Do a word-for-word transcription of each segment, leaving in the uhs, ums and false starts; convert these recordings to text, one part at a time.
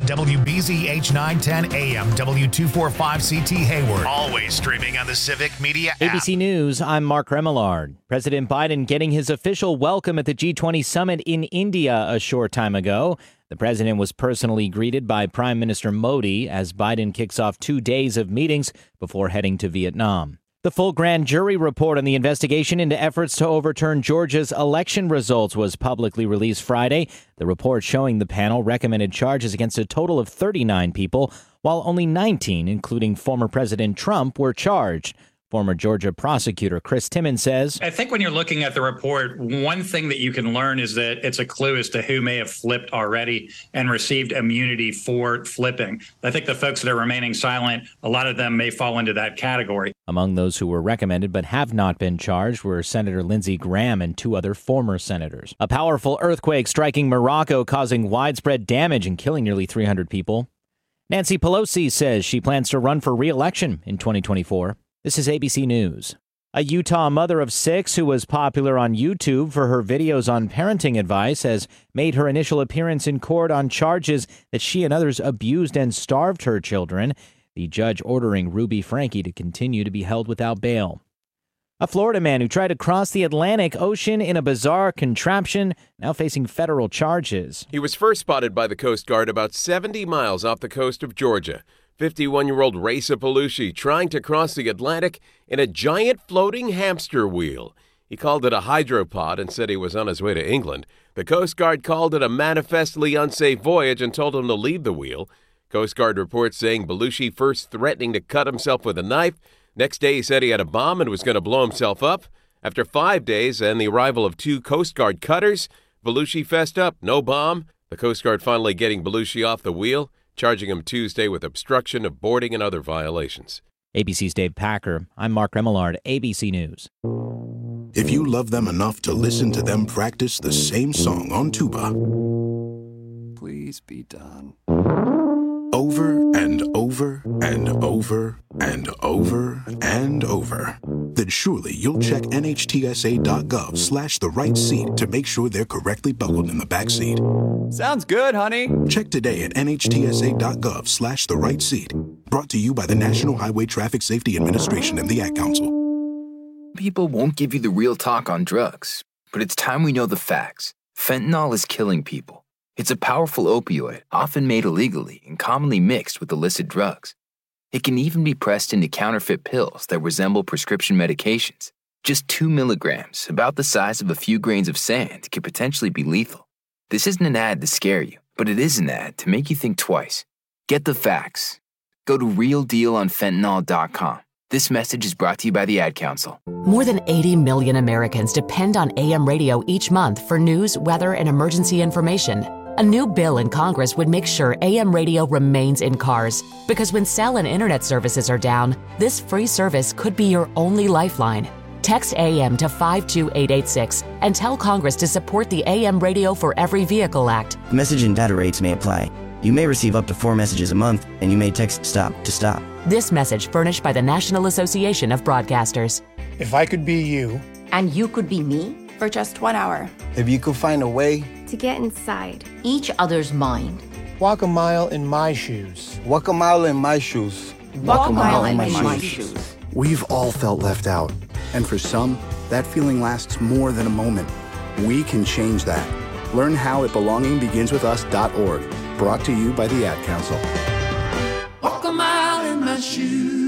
W B Z H nine ten A M, W two forty-five C T Hayward. Always streaming on the Civic Media app. A B C News, I'm Mark Remillard. President Biden getting his official welcome at the G twenty summit in India a short time ago. The president was personally greeted by Prime Minister Modi as Biden kicks off two days of meetings before heading to Vietnam. The full grand jury report on the investigation into efforts to overturn Georgia's election results was publicly released Friday. The report showing the panel recommended charges against a total of thirty-nine people, while only nineteen, including former President Trump, were charged. Former Georgia prosecutor Chris Timmons says, I think when you're looking at the report, one thing that you can learn is that it's a clue as to who may have flipped already and received immunity for flipping. I think the folks that are remaining silent, a lot of them may fall into that category. Among those who were recommended but have not been charged were Senator Lindsey Graham and two other former senators. A powerful earthquake striking Morocco, causing widespread damage and killing nearly three hundred people. Nancy Pelosi says she plans to run for re-election in twenty twenty-four. This is A B C News. A Utah mother of six who was popular on YouTube for her videos on parenting advice has made her initial appearance in court on charges that she and others abused and starved her children. The judge ordering Ruby Franke to continue to be held without bail. A Florida man who tried to cross the Atlantic Ocean in a bizarre contraption now facing federal charges. He was first spotted by the Coast Guard about seventy miles off the coast of Georgia. fifty-one-year-old Reza Palushi trying to cross the Atlantic in a giant floating hamster wheel. He called it a hydropod and said he was on his way to England. The Coast Guard called it a manifestly unsafe voyage and told him to leave the wheel. Coast Guard reports saying Palushi first threatening to cut himself with a knife. Next day he said he had a bomb and was going to blow himself up. After five days and the arrival of two Coast Guard cutters, Palushi fessed up, no bomb. The Coast Guard finally getting Palushi off the wheel, charging him Tuesday with obstruction of boarding and other violations. A B C's Dave Packer. I'm Mark Remillard, A B C News. If you love them enough to listen to them practice the same song on tuba, please be done. Over and over and over and over and over, then surely you'll check nhtsa.gov slash the right seat to make sure they're correctly buckled in the back seat. Sounds good, honey. Check today at nhtsa.gov slash the right seat. Brought to you by the National Highway Traffic Safety Administration and the Ad Council. People won't give you the real talk on drugs, but it's time we know the facts. Fentanyl is killing people. It's a powerful opioid, often made illegally and commonly mixed with illicit drugs. It can even be pressed into counterfeit pills that resemble prescription medications. Just two milligrams, about the size of a few grains of sand, could potentially be lethal. This isn't an ad to scare you, but it is an ad to make you think twice. Get the facts. Go to real deal on fentanyl dot com. This message is brought to you by the Ad Council. More than eighty million Americans depend on A M radio each month for news, weather, and emergency information. A new bill in Congress would make sure A M radio remains in cars, because when cell and internet services are down, this free service could be your only lifeline. Text A M to five two eight eight six and tell Congress to support the A M Radio for Every Vehicle Act. Message and data rates may apply. You may receive up to four messages a month, and you may text STOP to stop. This message furnished by the National Association of Broadcasters. If I could be you. And you could be me? For just one hour. If you could find a way to get inside each other's mind. Walk a mile in my shoes. Walk a mile in my shoes. Walk, Walk a mile, mile in, in my, my shoes. shoes. We've all felt left out. And for some, that feeling lasts more than a moment. We can change that. Learn how at belonging begins with us dot org. Brought to you by the Ad Council. Walk a mile in my shoes.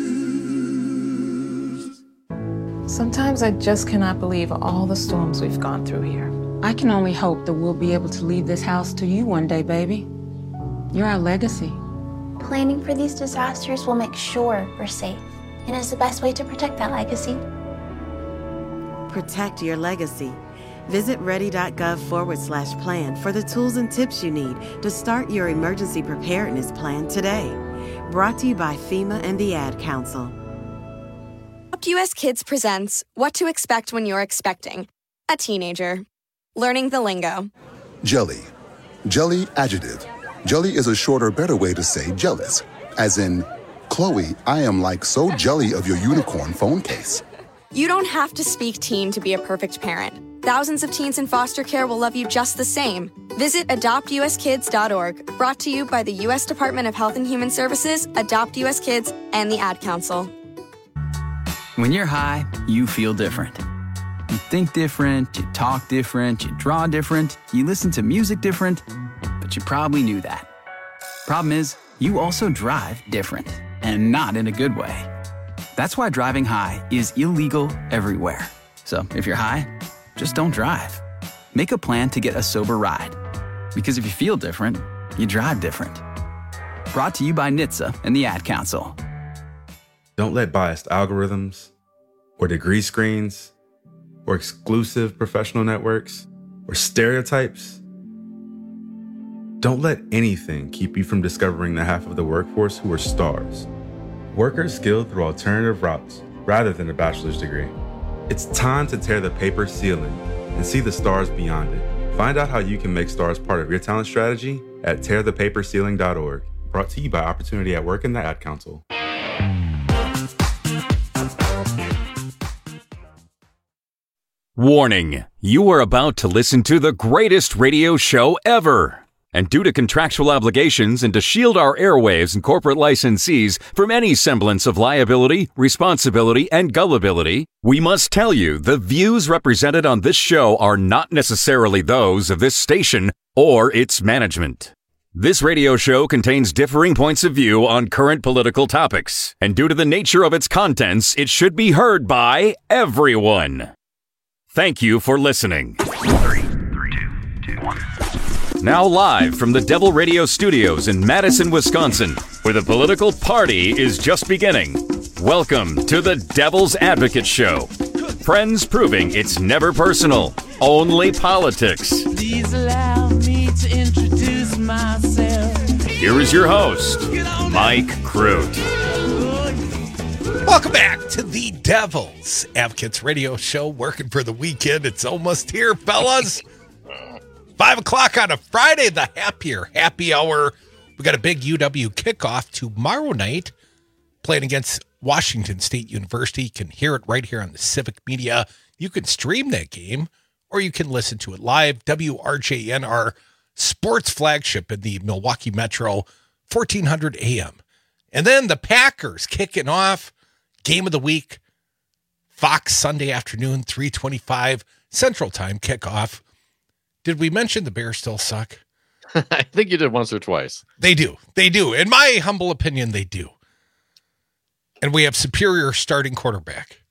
Sometimes I just cannot believe all the storms we've gone through here. I can only hope that we'll be able to leave this house to you one day, baby. You're our legacy. Planning for these disasters will make sure we're safe, and is the best way to protect that legacy. Protect your legacy. Visit ready.gov forward slash plan for the tools and tips you need to start your emergency preparedness plan today. Brought to you by FEMA and the Ad Council. U S Kids presents What to Expect When You're Expecting a Teenager. Learning the lingo. Jelly. Jelly adjective. Jelly is a shorter, better way to say jealous. As in, Chloe, I am like so jelly of your unicorn phone case. You don't have to speak teen to be a perfect parent. Thousands of teens in foster care will love you just the same. Visit adopt u s kids dot org, brought to you by the U S Department of Health and Human Services, Adopt U S Kids, and the Ad Council. When you're high, you feel different. You think different, you talk different, you draw different, you listen to music different, but you probably knew that. Problem is, you also drive different, and not in a good way. That's why driving high is illegal everywhere. So if you're high, just don't drive. Make a plan to get a sober ride. Because if you feel different, you drive different. Brought to you by N H T S A and the Ad Council. Don't let biased algorithms, or degree screens, or exclusive professional networks, or stereotypes. Don't let anything keep you from discovering the half of the workforce who are stars. Workers skilled through alternative routes rather than a bachelor's degree. It's time to tear the paper ceiling and see the stars beyond it. Find out how you can make stars part of your talent strategy at tear the paper ceiling dot org. Brought to you by Opportunity at Work and the Ad Council. Warning, you are about to listen to the greatest radio show ever. And due to contractual obligations and to shield our airwaves and corporate licensees from any semblance of liability, responsibility, and gullibility, we must tell you the views represented on this show are not necessarily those of this station or its management. This radio show contains differing points of view on current political topics, and due to the nature of its contents, it should be heard by everyone. Thank you for listening. Three, three, two, two, one. Now live from the Devil Radio Studios in Madison, Wisconsin, where the political party is just beginning. Welcome to the Devil's Advocate Show. Friends proving it's never personal, only politics. Please allow me to introduce myself. Here is your host, Mike Crute. Welcome back to the Devil's Advocates Radio Show, working for the weekend. It's almost here, fellas. Five o'clock on a Friday, the happier happy hour. We got a big U W kickoff tomorrow night, playing against Washington State University. You can hear it right here on the Civic Media. You can stream that game, or you can listen to it live. W R J N, our sports flagship in the Milwaukee Metro, fourteen hundred A M. And then the Packers kicking off, game of the week, Fox Sunday afternoon, three twenty-five Central Time kickoff. Did we mention the Bears still suck? I think you did once or twice. They do. They do. In my humble opinion, they do. And we have superior starting quarterback.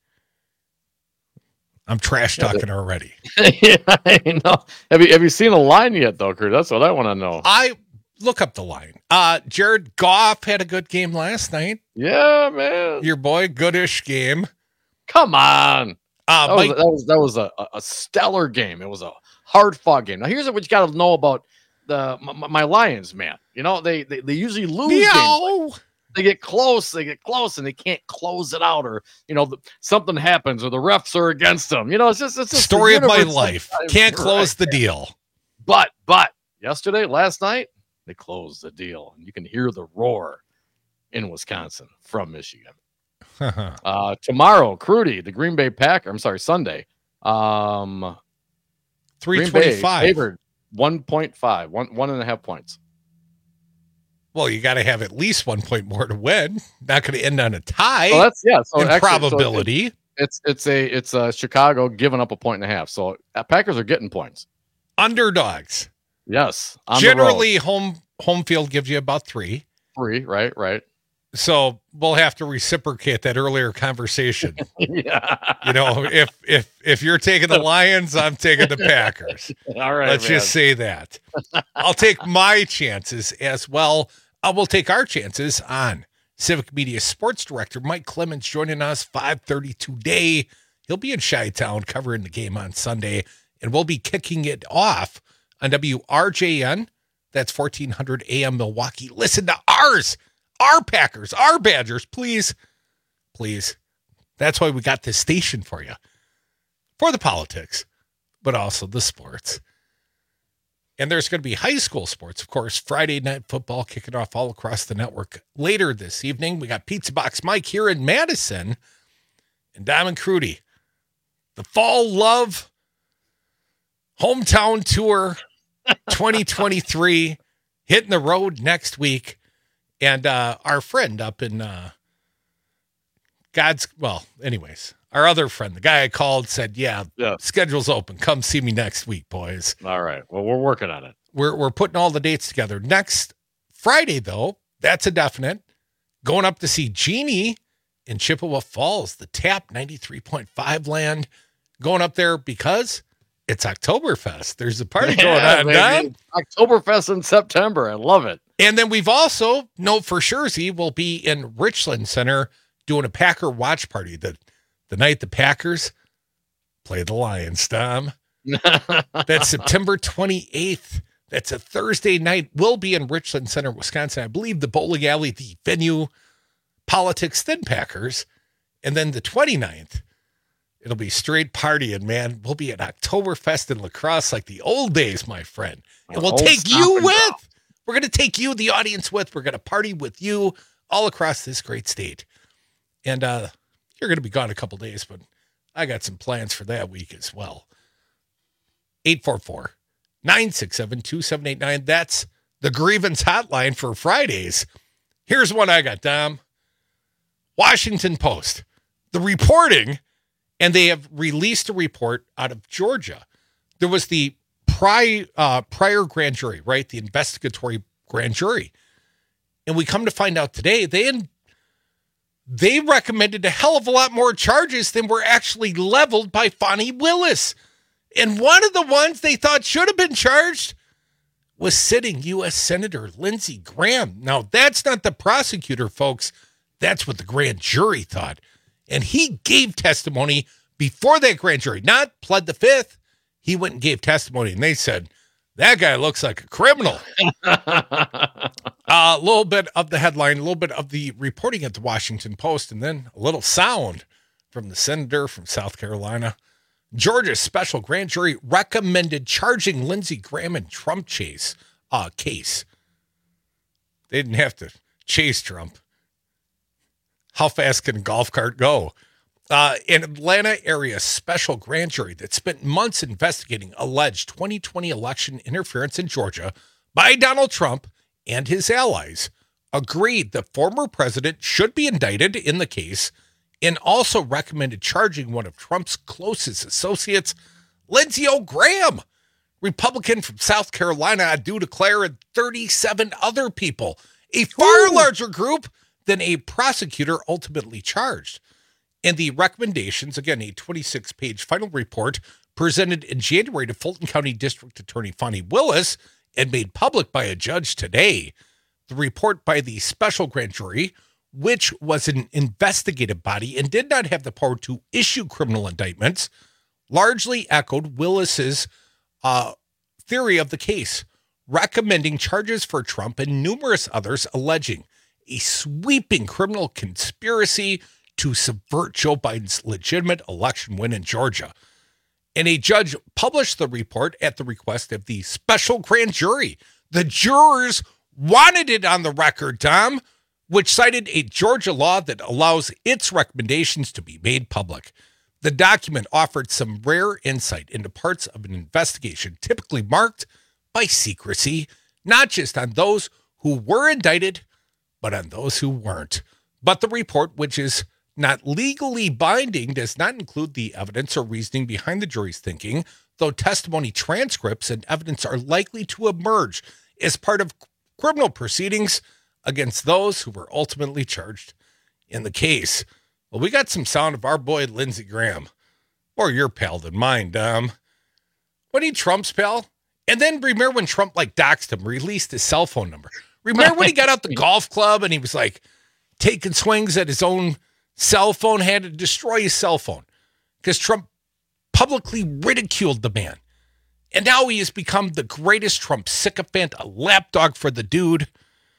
I'm trash talking yeah, they, already. Yeah, I know. Have you have you seen a line yet, though, Kurt? That's what I want to know. I look up the line. Uh, Jared Goff had a good game last night. Yeah, man. Your boy, goodish game. Come on. Uh, that, Mike, was, that was that was a, a stellar game. It was a hard-fought game. Now, here's what you got to know about the my, my Lions, man. You know, they they, they usually lose meow. games. They get close, they get close, and they can't close it out, or, you know, the, something happens, or the refs are against them. You know, it's just it's just story of my life. Can't close right, the man. deal. But, but, yesterday, last night, they closed the deal. And you can hear the roar in Wisconsin from Michigan. uh, tomorrow, Crudy, the Green Bay Packers, I'm sorry, Sunday. Um, three twenty-five. Favored one point five, one, one and a half points. Well, you got to have at least one point more to win. Not going to end on a tie. Well, that's yeah. So in actually, probability, so it's it's a it's a Chicago giving up a point and a half. So uh, Packers are getting points. Underdogs. Yes. Generally, home home field gives you about three. Three, right, right. So we'll have to reciprocate that earlier conversation. Yeah. You know, if if if you're taking the Lions, I'm taking the Packers. All right. Let's man. just say that. I'll take my chances as well. I will take our chances on Civic Media Sports Director Mike Clemens joining us five thirty today. He'll be in Chi-Town covering the game on Sunday, and we'll be kicking it off on W R J N. That's fourteen hundred A M Milwaukee. Listen to ours. Our Packers, our Badgers, please, please. That's why we got this station for you. For the politics, but also the sports. And there's going to be high school sports, of course. Friday night football kicking off all across the network later this evening. We got Pizza Box Mike here in Madison and Diamond Crudy. The Fall Love Hometown Tour twenty twenty-three, hitting the road next week. And uh, our friend up in uh, God's, well, anyways, our other friend, the guy I called, said, yeah, yeah, schedule's open. Come see me next week, boys. All right. Well, we're working on it. We're we're putting all the dates together. Next Friday, though, that's a definite. Going up to see Jeannie in Chippewa Falls, the Tap ninety-three point five land. Going up there because it's Oktoberfest. There's a party Yeah, going on, baby. Oktoberfest in September. I love it. And then we've also, know for sure, Z will be in Richland Center doing a Packer watch party. The, the night the Packers play the Lions, Tom. That's September twenty-eighth. That's a Thursday night. We'll be in Richland Center, Wisconsin. I believe the bowling alley, the venue, politics, then Packers. And then the twenty-ninth, it'll be straight partying, man. We'll be at Oktoberfest in La Crosse like the old days, my friend. And we'll Old take stop you and with. drop. We're going to take you, the audience, with. We're going to party with you all across this great state. And uh, you're going to be gone a couple days, but I got some plans for that week as well. eight four four, nine six seven, two seven eight nine. That's the grievance hotline for Fridays. Here's one I got, Dom. Washington Post. The reporting, and they have released a report out of Georgia. There was the prior, uh, prior grand jury, right? The investigatory grand jury. And we come to find out today, they they recommended a hell of a lot more charges than were actually leveled by Fani Willis. And one of the ones they thought should have been charged was sitting U S Senator Lindsey Graham. Now, that's not the prosecutor, folks. That's what the grand jury thought. And he gave testimony before that grand jury, not pled the fifth. He went and gave testimony, and they said, that guy looks like a criminal. A uh, little bit of the headline, a little bit of the reporting at the Washington Post, and then a little sound from the senator from South Carolina. Georgia's special grand jury recommended charging Lindsey Graham in Trump chase uh, case. They didn't have to chase Trump. How fast can a golf cart go? Uh, an Atlanta area special grand jury that spent months investigating alleged twenty twenty election interference in Georgia by Donald Trump and his allies agreed the former president should be indicted in the case and also recommended charging one of Trump's closest associates, Lindsey Graham, Republican from South Carolina, due to declare and thirty-seven other people, a far Ooh. larger group than a prosecutor ultimately charged. And the recommendations, again, a twenty-six page final report presented in January to Fulton County District Attorney Fani Willis and made public by a judge today. The report by the special grand jury, which was an investigative body and did not have the power to issue criminal indictments, largely echoed Willis's uh, theory of the case, recommending charges for Trump and numerous others alleging a sweeping criminal conspiracy to subvert Joe Biden's legitimate election win in Georgia. And a judge published the report at the request of the special grand jury. The jurors wanted it on the record, Tom, which cited a Georgia law that allows its recommendations to be made public. The document offered some rare insight into parts of an investigation typically marked by secrecy, not just on those who were indicted, but on those who weren't. But the report, which is not legally binding, does not include the evidence or reasoning behind the jury's thinking, though testimony transcripts and evidence are likely to emerge as part of criminal proceedings against those who were ultimately charged in the case. Well, we got some sound of our boy Lindsey Graham, or your pal than mine, Dom. What he Trump's pal? And then remember when Trump like doxed him, released his cell phone number. Remember when he got out the golf club and he was like taking swings at his own cell phone, had to destroy his cell phone because Trump publicly ridiculed the man. And now he has become the greatest Trump sycophant, a lapdog for the dude.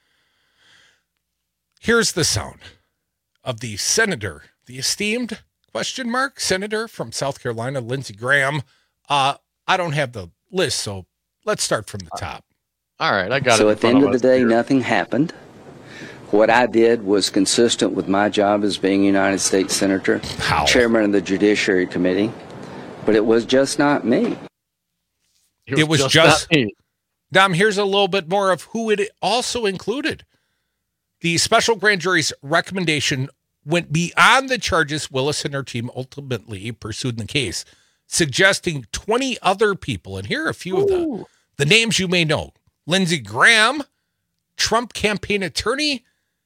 Here's the sound of the senator, the esteemed question mark senator from South Carolina, Lindsey Graham. Uh, I don't have the list, so let's start from the top. All right, I got so it. So at the end of the day, here. nothing happened. What I did was consistent with my job as being United States Senator, How? Chairman of the Judiciary Committee, but it was just not me. It was, it was just, just not me. Dom, here's a little bit more of who it also included. The special grand jury's recommendation went beyond the charges Willis and her team ultimately pursued in the case, suggesting twenty other people. And here are a few Ooh. of the, the names you may know. Lindsey Graham, Trump campaign attorney.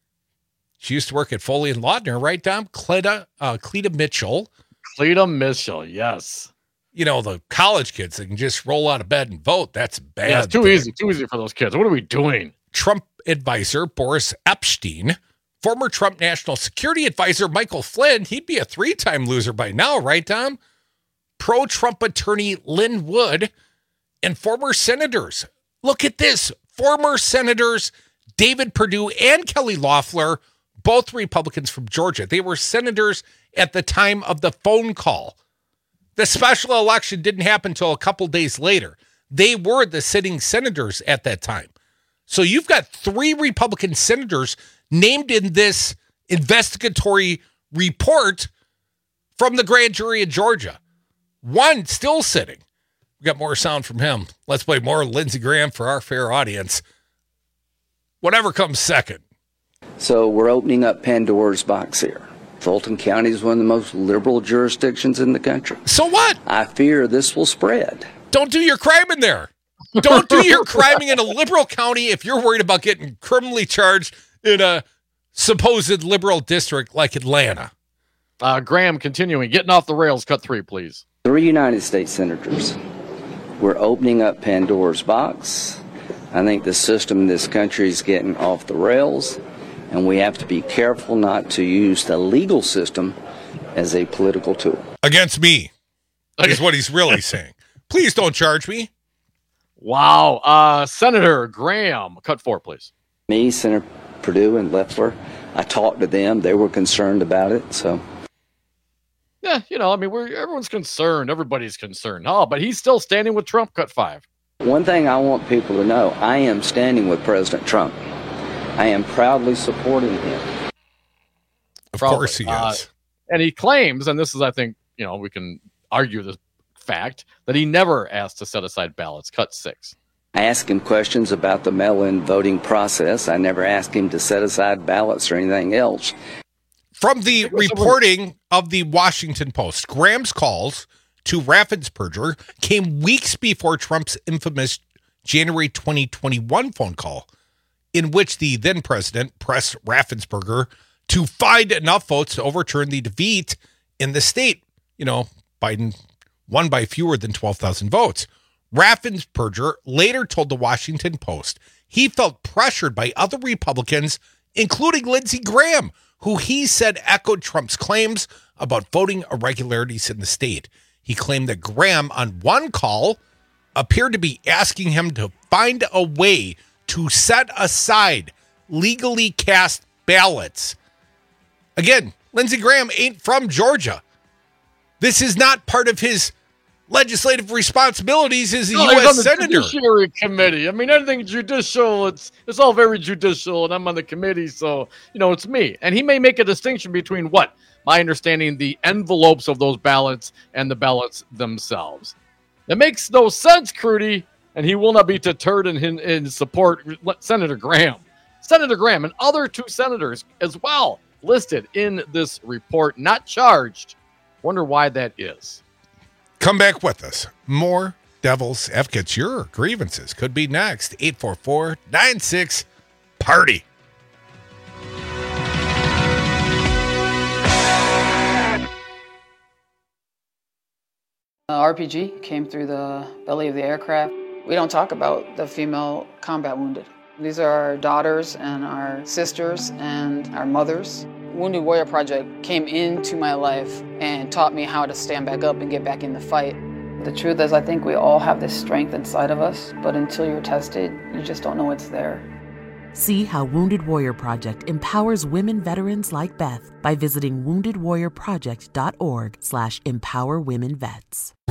She used to work at Foley and Laudner, right, Dom? Cleta, uh, Cleta Mitchell. Cleta Mitchell, yes. You know, the college kids that can just roll out of bed and vote. That's bad. Yeah, it's too easy. Too easy for those kids. What are we doing? Trump advisor Boris Epshteyn. Former Trump national security advisor Michael Flynn. He'd be a three-time loser by now, right, Tom? Pro-Trump attorney Lynn Wood. And former senators. Look at this. Former senators David Perdue and Kelly Loeffler, both Republicans from Georgia. They were senators at the time of the phone call. The special election didn't happen until a couple days later. They were the sitting senators at that time. So you've got three Republican senators named in this investigatory report from the grand jury in Georgia. One still sitting. We got more sound from him. Let's play more Lindsey Graham for our fair audience. Whatever comes second. So we're opening up Pandora's box here. Fulton County is one of the most liberal jurisdictions in the country. So what? I fear this will spread. Don't do your crime in there. Don't do your criming in a liberal county if you're worried about getting criminally charged in a supposed liberal district like Atlanta. Uh, Graham, continuing. Getting off the rails, cut three, please. Three United States senators. We're opening up Pandora's box. I think the system in this country is getting off the rails, and we have to be careful not to use the legal system as a political tool. Against me, is what he's really saying. Please don't charge me. Wow. Uh, Senator Graham, cut four, please. Me, Senator Perdue, and Loeffler, I talked to them. They were concerned about it, so... Yeah, you know, I mean, we're everyone's concerned. Everybody's concerned. Oh, but he's still standing with Trump, cut five. One thing I want people to know, I am standing with President Trump. I am proudly supporting him. Of Probably. course he is. Uh, and he claims, and this is, I think, you know, we can argue the fact, that he never asked to set aside ballots, cut six. I asked him questions about the mail-in voting process. I never asked him to set aside ballots or anything else. From the reporting of the Washington Post, Graham's calls to Raffensperger came weeks before Trump's infamous January twenty twenty-one phone call, in which the then president pressed Raffensperger to find enough votes to overturn the defeat in the state. You know, Biden won by fewer than twelve thousand votes. Raffensperger later told the Washington Post he felt pressured by other Republicans, including Lindsey Graham, who he said echoed Trump's claims about voting irregularities in the state. He claimed that Graham, on one call, appeared to be asking him to find a way to set aside legally cast ballots. Again, Lindsey Graham ain't from Georgia. This is not part of his legislative responsibilities as a no, U S on the senator. Judiciary committee. I mean, anything judicial, it's it's all very judicial, and I'm on the committee, so, you know, it's me. And he may make a distinction between what? My understanding, the envelopes of those ballots and the ballots themselves. That makes no sense, Crudy, and he will not be deterred in, in, in support Senator Graham. Senator Graham and other two senators as well listed in this report, not charged. Wonder why that is. Come back with us. More Devil's Advocates. Your grievances could be next. eight four four, nine six, party. Uh, R P G came through the belly of the aircraft. We don't talk about the female combat wounded. These are our daughters and our sisters and our mothers. Wounded Warrior Project came into my life and taught me how to stand back up and get back in the fight. The truth is, I think we all have this strength inside of us, but until you're tested, you just don't know it's there. See how Wounded Warrior Project empowers women veterans like Beth by visiting wounded warrior project dot org slash empower women vets.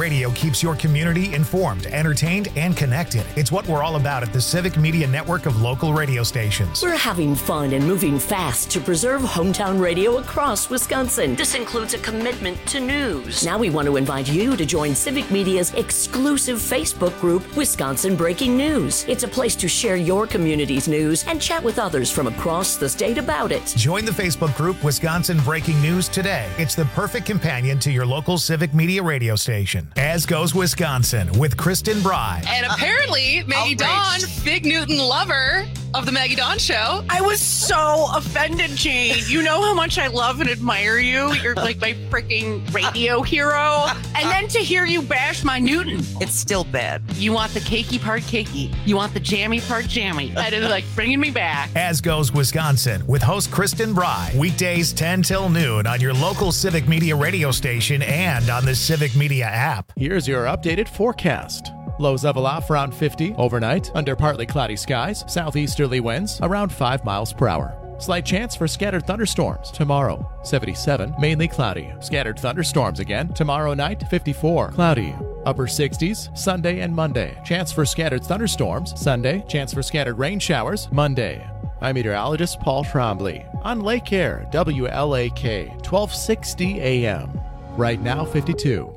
Radio keeps your community informed, entertained, and connected. It's what we're all about at the Civic Media Network of local radio stations. We're having fun and moving fast to preserve hometown radio across Wisconsin. This includes a commitment to news. Now we want to invite you to join Civic Media's exclusive Facebook group, Wisconsin Breaking News. It's a place to share your community's news and chat with others from across the state about it. Join the Facebook group Wisconsin Breaking News today. It's the perfect companion to your local Civic Media radio station. As Goes Wisconsin with Kristen Bry. And apparently, Maggie Dawn, big Newton lover of the Maggie Dawn Show. I was so offended, Jane. You know how much I love and admire you. You're like my freaking radio hero. And then to hear you bash my Newton. It's still bad. You want the cakey part cakey. You want the jammy part jammy. That is like bringing me back. As Goes Wisconsin with host Kristen Bry. Weekdays ten till noon on your local Civic Media radio station and on the Civic Media app. Here's your updated forecast. Lows level off around fifty overnight under partly cloudy skies. Southeasterly winds around five miles per hour. Slight chance for scattered thunderstorms tomorrow. seventy-seven, mainly cloudy. Scattered thunderstorms again tomorrow night. fifty-four, cloudy. Upper sixties Sunday and Monday. Chance for scattered thunderstorms Sunday. Chance for scattered rain showers Monday. I'm meteorologist Paul Trombley on Lake Air, W L A K, twelve sixty A M. Right now, fifty-two.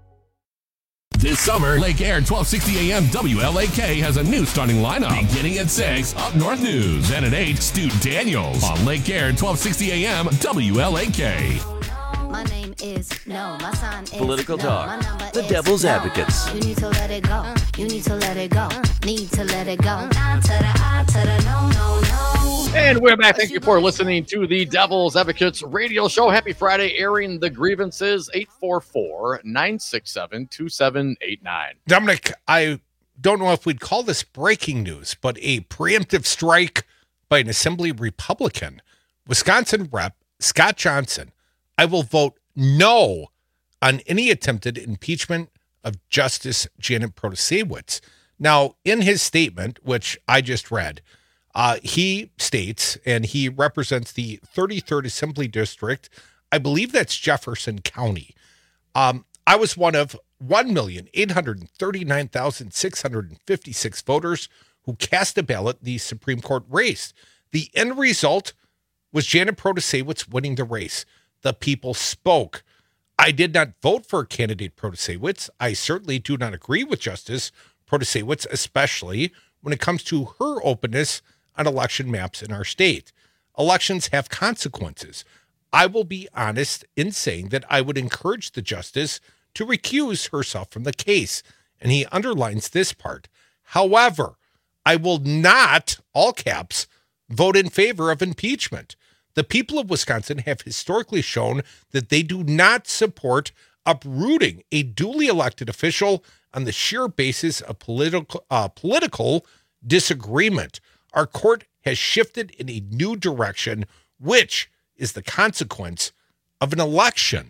This summer, Lake Air twelve sixty A M W L A K has a new starting lineup. Beginning at six, Up North News. And at eight, Stu Daniels. On Lake Air twelve sixty A M W L A K. My name is no, my sign is Political no, Talk. The Devil's no. Advocates. You need to let it go. You need to let it go. Need to let it go. Down to the I to the no, no, no. And we're back. Thank you for listening to the Devil's Advocates radio show. Happy Friday, airing the grievances. eight four four, nine six seven, two seven eight nine. Dominic, I don't know if we'd call this breaking news, but a preemptive strike by an Assembly Republican. Wisconsin Rep Scott Johnson. I will vote no on any attempted impeachment of Justice Janet Protasiewicz. Now, in his statement, which I just read, uh, he states, and he represents the thirty-third Assembly District, I believe that's Jefferson County. Um, I was one of one million eight hundred thirty-nine thousand six hundred fifty-six voters who cast a ballot in the Supreme Court race. The end result was Janet Protasiewicz winning the race. The people spoke. I did not vote for candidate Protasiewicz. I certainly do not agree with Justice Protasiewicz, especially when it comes to her openness on election maps in our state. Elections have consequences. I will be honest in saying that I would encourage the justice to recuse herself from the case, and he underlines this part. However, I will not, all caps, vote in favor of impeachment. The people of Wisconsin have historically shown that they do not support uprooting a duly elected official on the sheer basis of political uh, political disagreement. Our court has shifted in a new direction, which is the consequence of an election.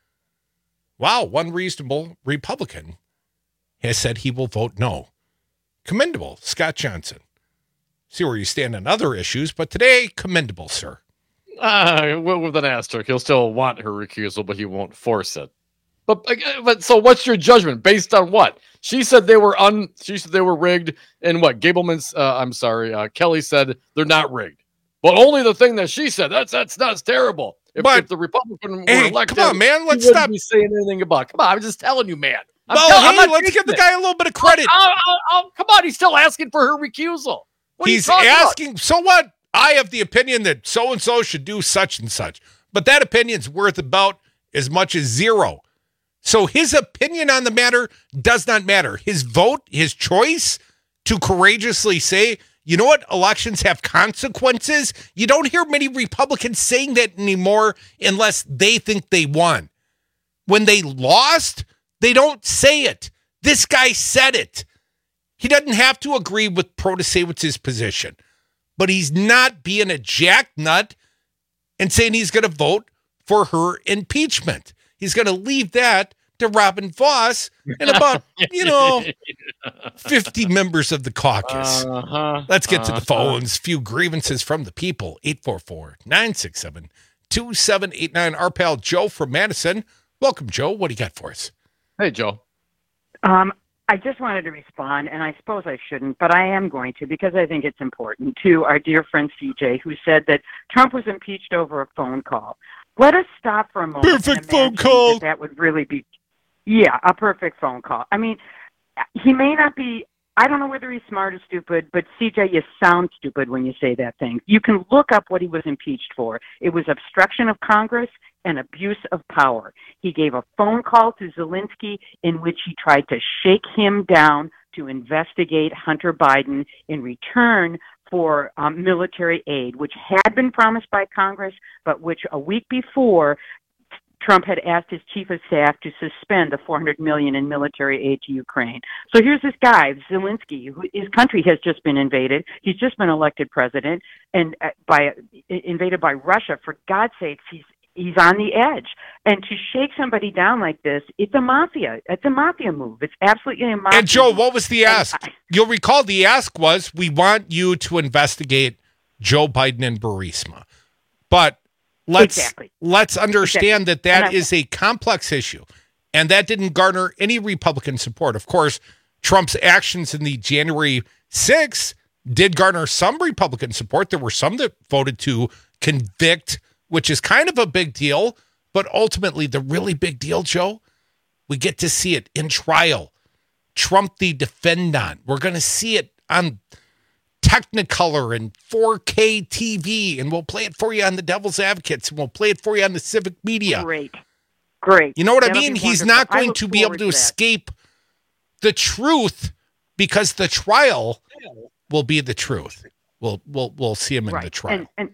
Wow, one reasonable Republican has said he will vote no. Commendable, Scott Johnson. See where you stand on other issues, but today, commendable, sir. Uh, with an asterisk, he'll still want her recusal, but he won't force it. But but so, what's your judgment based on what she said? They were un. She said they were rigged, and what Gableman's? Uh, I'm sorry, uh, Kelly said they're not rigged, but only the thing that she said. That's that's that's terrible. If, but, if the Republican hey, were elected, come on, man, let's he stop be saying anything about. Come on, I'm just telling you, man. I'm well, tell, hey, I'm not let's give the it. guy a little bit of credit. Oh, oh, oh, come on, he's still asking for her recusal. What He's are you asking. About? So what? I have the opinion that so and so should do such and such, but that opinion's worth about as much as zero. So his opinion on the matter does not matter. His vote, his choice to courageously say, you know what, elections have consequences. You don't hear many Republicans saying that anymore unless they think they won. When they lost, they don't say it. This guy said it. He doesn't have to agree with Protasiewicz's position, but he's not being a jacknut and saying he's going to vote for her impeachment. He's going to leave that to Robin Voss and about, you know, fifty members of the caucus. Uh-huh, Let's get uh-huh. to the phones. Few grievances from the people. eight four four, nine six seven, two seven eight nine. Our pal Joe from Madison. Welcome, Joe. What do you got for us? Hey, Joe. Um, I just wanted to respond, and I suppose I shouldn't, but I am going to because I think it's important, to our dear friend C J, who said that Trump was impeached over a phone call. Let us stop for a moment. Perfect phone call. That, that would really be, yeah, a perfect phone call. I mean, he may not be, I don't know whether he's smart or stupid, but C J, you sound stupid when you say that thing. You can look up what he was impeached for. It was obstruction of Congress and abuse of power. He gave a phone call to Zelensky in which he tried to shake him down to investigate Hunter Biden in return for um, military aid, which had been promised by Congress, but which a week before Trump had asked his chief of staff to suspend the four hundred million dollars in military aid to Ukraine. So here's this guy, Zelensky, who his country has just been invaded. He's just been elected president and uh, by invaded by Russia. For God's sakes, he's he's on the edge. And to shake somebody down like this, it's a mafia. It's a mafia move. It's absolutely a mafia And Joe, move. what was the ask? I, You'll recall the ask was, we want you to investigate Joe Biden and Burisma. But let's exactly. let's understand exactly. that that is a complex issue. And that didn't garner any Republican support. Of course, Trump's actions in the January sixth did garner some Republican support. There were some that voted to convict, which is kind of a big deal. But ultimately, the really big deal, Joe, we get to see it in trial. Trump the defendant. We're going to see it on Technicolor and four K T V, and we'll play it for you on the Devil's Advocates, and we'll play it for you on the civic media. Great. Great. You know what That'll I mean? be He's wonderful. not I going look to be able forward to to that. escape the truth because the trial will be the truth. We'll we'll we'll see him in Right. the trial. And, and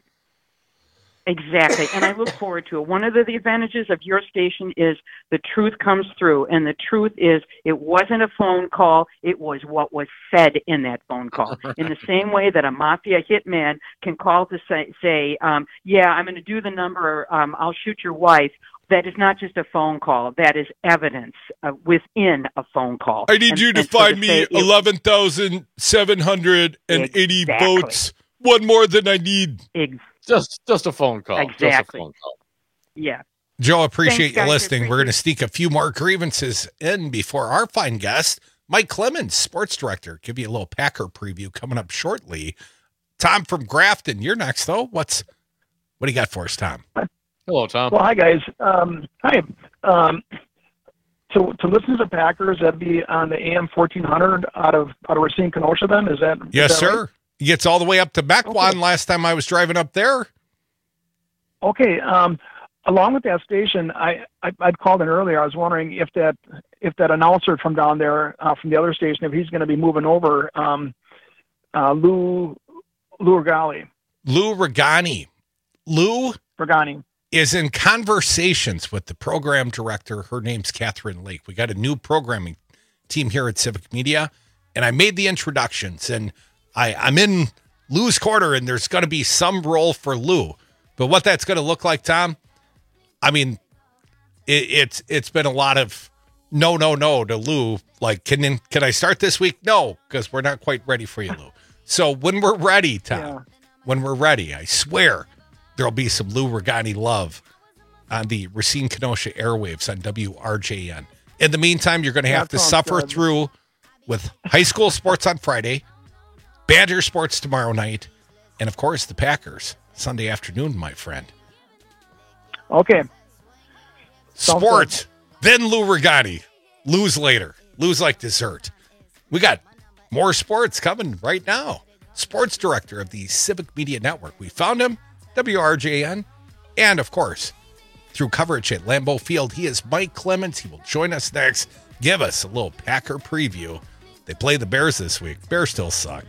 exactly. And I look forward to it. One of the, the advantages of your station is the truth comes through. And the truth is it wasn't a phone call. It was what was said in that phone call. In the same way that a mafia hitman can call to say, say um, yeah, I'm going to do the number. Um, I'll shoot your wife. That is not just a phone call. That is evidence uh, within a phone call. I need And- you to and so find to me say it- eleven thousand seven hundred eighty Exactly. votes. One more than I need. Ex- Just just a phone call. Exactly. Just a phone call. Yeah. Joe, appreciate Thanks, you guys. listening. We're going to sneak a few more grievances in before our fine guest, Mike Clemens, sports director, give you a little Packer preview coming up shortly. Tom from Grafton, you're next, though. What's what do you got for us, Tom? Hello, Tom. Well, hi, guys. Um, hi. Um, to, to listen to the Packers, that'd be on the A M fourteen hundred out of out of Racine, Kenosha, then? Is that Yes, is that sir. right? He gets all the way up to Mequon Okay. last time I was driving up there. Okay. Um, along with that station, I, I I'd called in earlier. I was wondering if that if that announcer from down there uh, from the other station, if he's going to be moving over, um, uh, Lou Lou Regali. Lou Regani. Lou Regani is in conversations with the program director. Her name's Catherine Lake. We got a new programming team here at Civic Media, and I made the introductions, and I, I'm in Lou's corner, and there's going to be some role for Lou. But what that's going to look like, Tom, I mean, it, it's it's been a lot of no, no, no to Lou. Like, can can I start this week? No, because we're not quite ready for you, Lou. So when we're ready, Tom, Yeah. when we're ready, I swear there'll be some Lou Regani love on the Racine Kenosha airwaves on W R J N. In the meantime, you're going to have That to sounds suffer good. through with high school sports on Friday, Badger sports tomorrow night, and of course the Packers Sunday afternoon, my friend. Okay. Sounds Sports, then Lou Regani. Lose later. Lose like dessert. We got more sports coming right now. Sports director of the Civic Media Network. We found him, W R J N, and of course, through coverage at Lambeau Field, he is Mike Clemens. He will join us next. Give us a little Packer preview. They play the Bears this week. Bears still suck.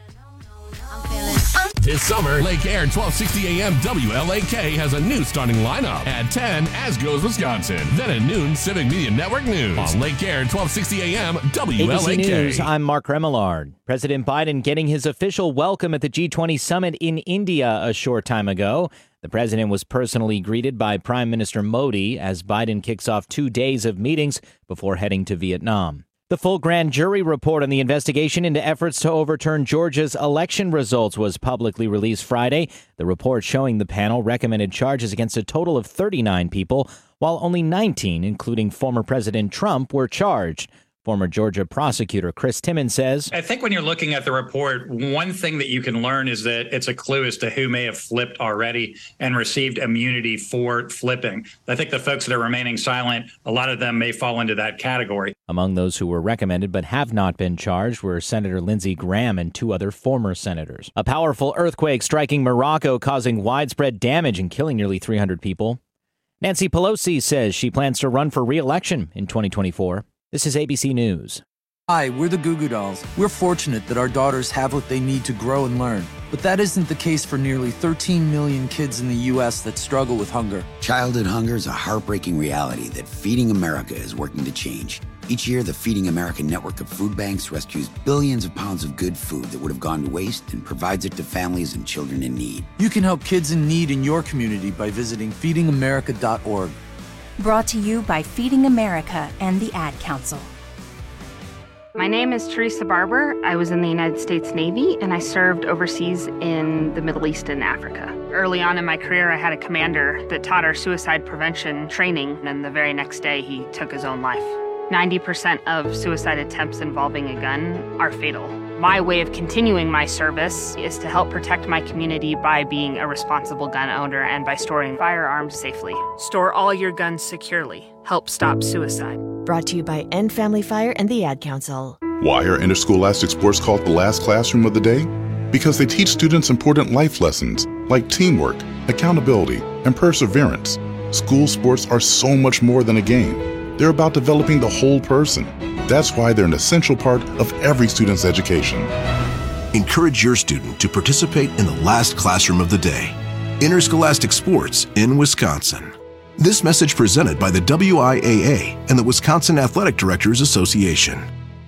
This summer, Lake Air twelve sixty A M W L A K has a new starting lineup. At ten, As Goes Wisconsin. Then at noon, Civic Media Network News. On Lake Air twelve sixty A M W L A A B C K. News, I'm Mark Remillard. President Biden getting his official welcome at the G twenty summit in India a short time ago. The president was personally greeted by Prime Minister Modi as Biden kicks off two days of meetings before heading to Vietnam. The full grand jury report on the investigation into efforts to overturn Georgia's election results was publicly released Friday. The report showing the panel recommended charges against a total of thirty-nine people, while only nineteen, including former President Trump, were charged. Former Georgia prosecutor Chris Timmons says, I think when you're looking at the report, one thing that you can learn is that it's a clue as to who may have flipped already and received immunity for flipping. I think the folks that are remaining silent, a lot of them may fall into that category. Among those who were recommended but have not been charged were Senator Lindsey Graham and two other former senators. A powerful earthquake striking Morocco, causing widespread damage and killing nearly three hundred people. Nancy Pelosi says she plans to run for re-election in twenty twenty-four. This is A B C News. Hi, we're the Goo Goo Dolls. We're fortunate that our daughters have what they need to grow and learn. But that isn't the case for nearly thirteen million kids in the U S that struggle with hunger. Childhood hunger is a heartbreaking reality that Feeding America is working to change. Each year, the Feeding America network of food banks rescues billions of pounds of good food that would have gone to waste and provides it to families and children in need. You can help kids in need in your community by visiting feeding america dot org. Brought to you by Feeding America and the Ad Council. My name is Teresa Barber. I was in the United States Navy and I served overseas in the Middle East and Africa. Early on in my career, I had a commander that taught our suicide prevention training, and the very next day he took his own life. ninety percent of suicide attempts involving a gun are fatal. My way of continuing my service is to help protect my community by being a responsible gun owner and by storing firearms safely. Store all your guns securely. Help stop suicide. Brought to you by End Family Fire and the Ad Council. Why are interscholastic sports called the last classroom of the day? Because they teach students important life lessons like teamwork, accountability, and perseverance. School sports are so much more than a game. They're about developing the whole person. That's why they're an essential part of every student's education. Encourage your student to participate in the last classroom of the day. Interscholastic sports in Wisconsin. This message presented by the W I A A and the Wisconsin Athletic Directors Association.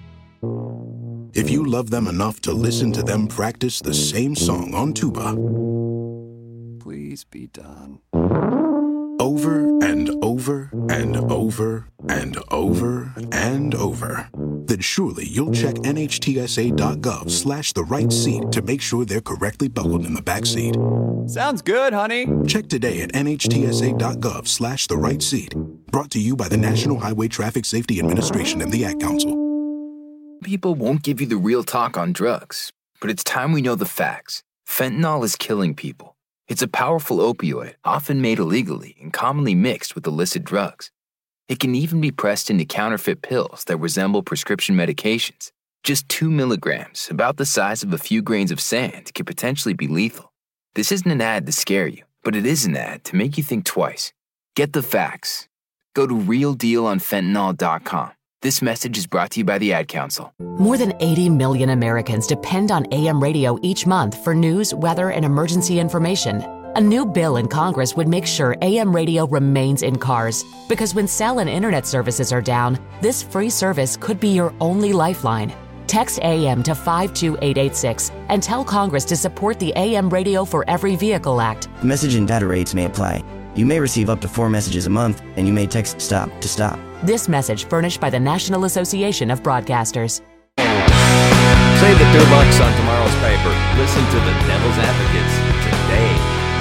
If you love them enough to listen to them practice the same song on tuba, please be done. Over and over and over and over and over, then surely you'll check N H T S A dot gov slash the right seat to make sure they're correctly buckled in the back seat. Sounds good, honey. Check today at N H T S A dot gov slash the right seat. Brought to you by the National Highway Traffic Safety Administration and the Ad Council. People won't give you the real talk on drugs, but it's time we know the facts. Fentanyl is killing people. It's a powerful opioid, often made illegally and commonly mixed with illicit drugs. It can even be pressed into counterfeit pills that resemble prescription medications. Just two milligrams, about the size of a few grains of sand, can potentially be lethal. This isn't an ad to scare you, but it is an ad to make you think twice. Get the facts. Go to real deal on fentanyl dot com. This message is brought to you by the Ad Council. More than eighty million Americans depend on A M radio each month for news, weather, and emergency information. A new bill in Congress would make sure A M radio remains in cars, because when cell and internet services are down, this free service could be your only lifeline. Text A M to five two eight eight six and tell Congress to support the A M Radio for Every Vehicle Act. Message and data rates may apply. You may receive up to four messages a month, and you may text STOP to stop. This message furnished by the National Association of Broadcasters. Save the two bucks on tomorrow's paper. Listen to the Devil's Advocates today.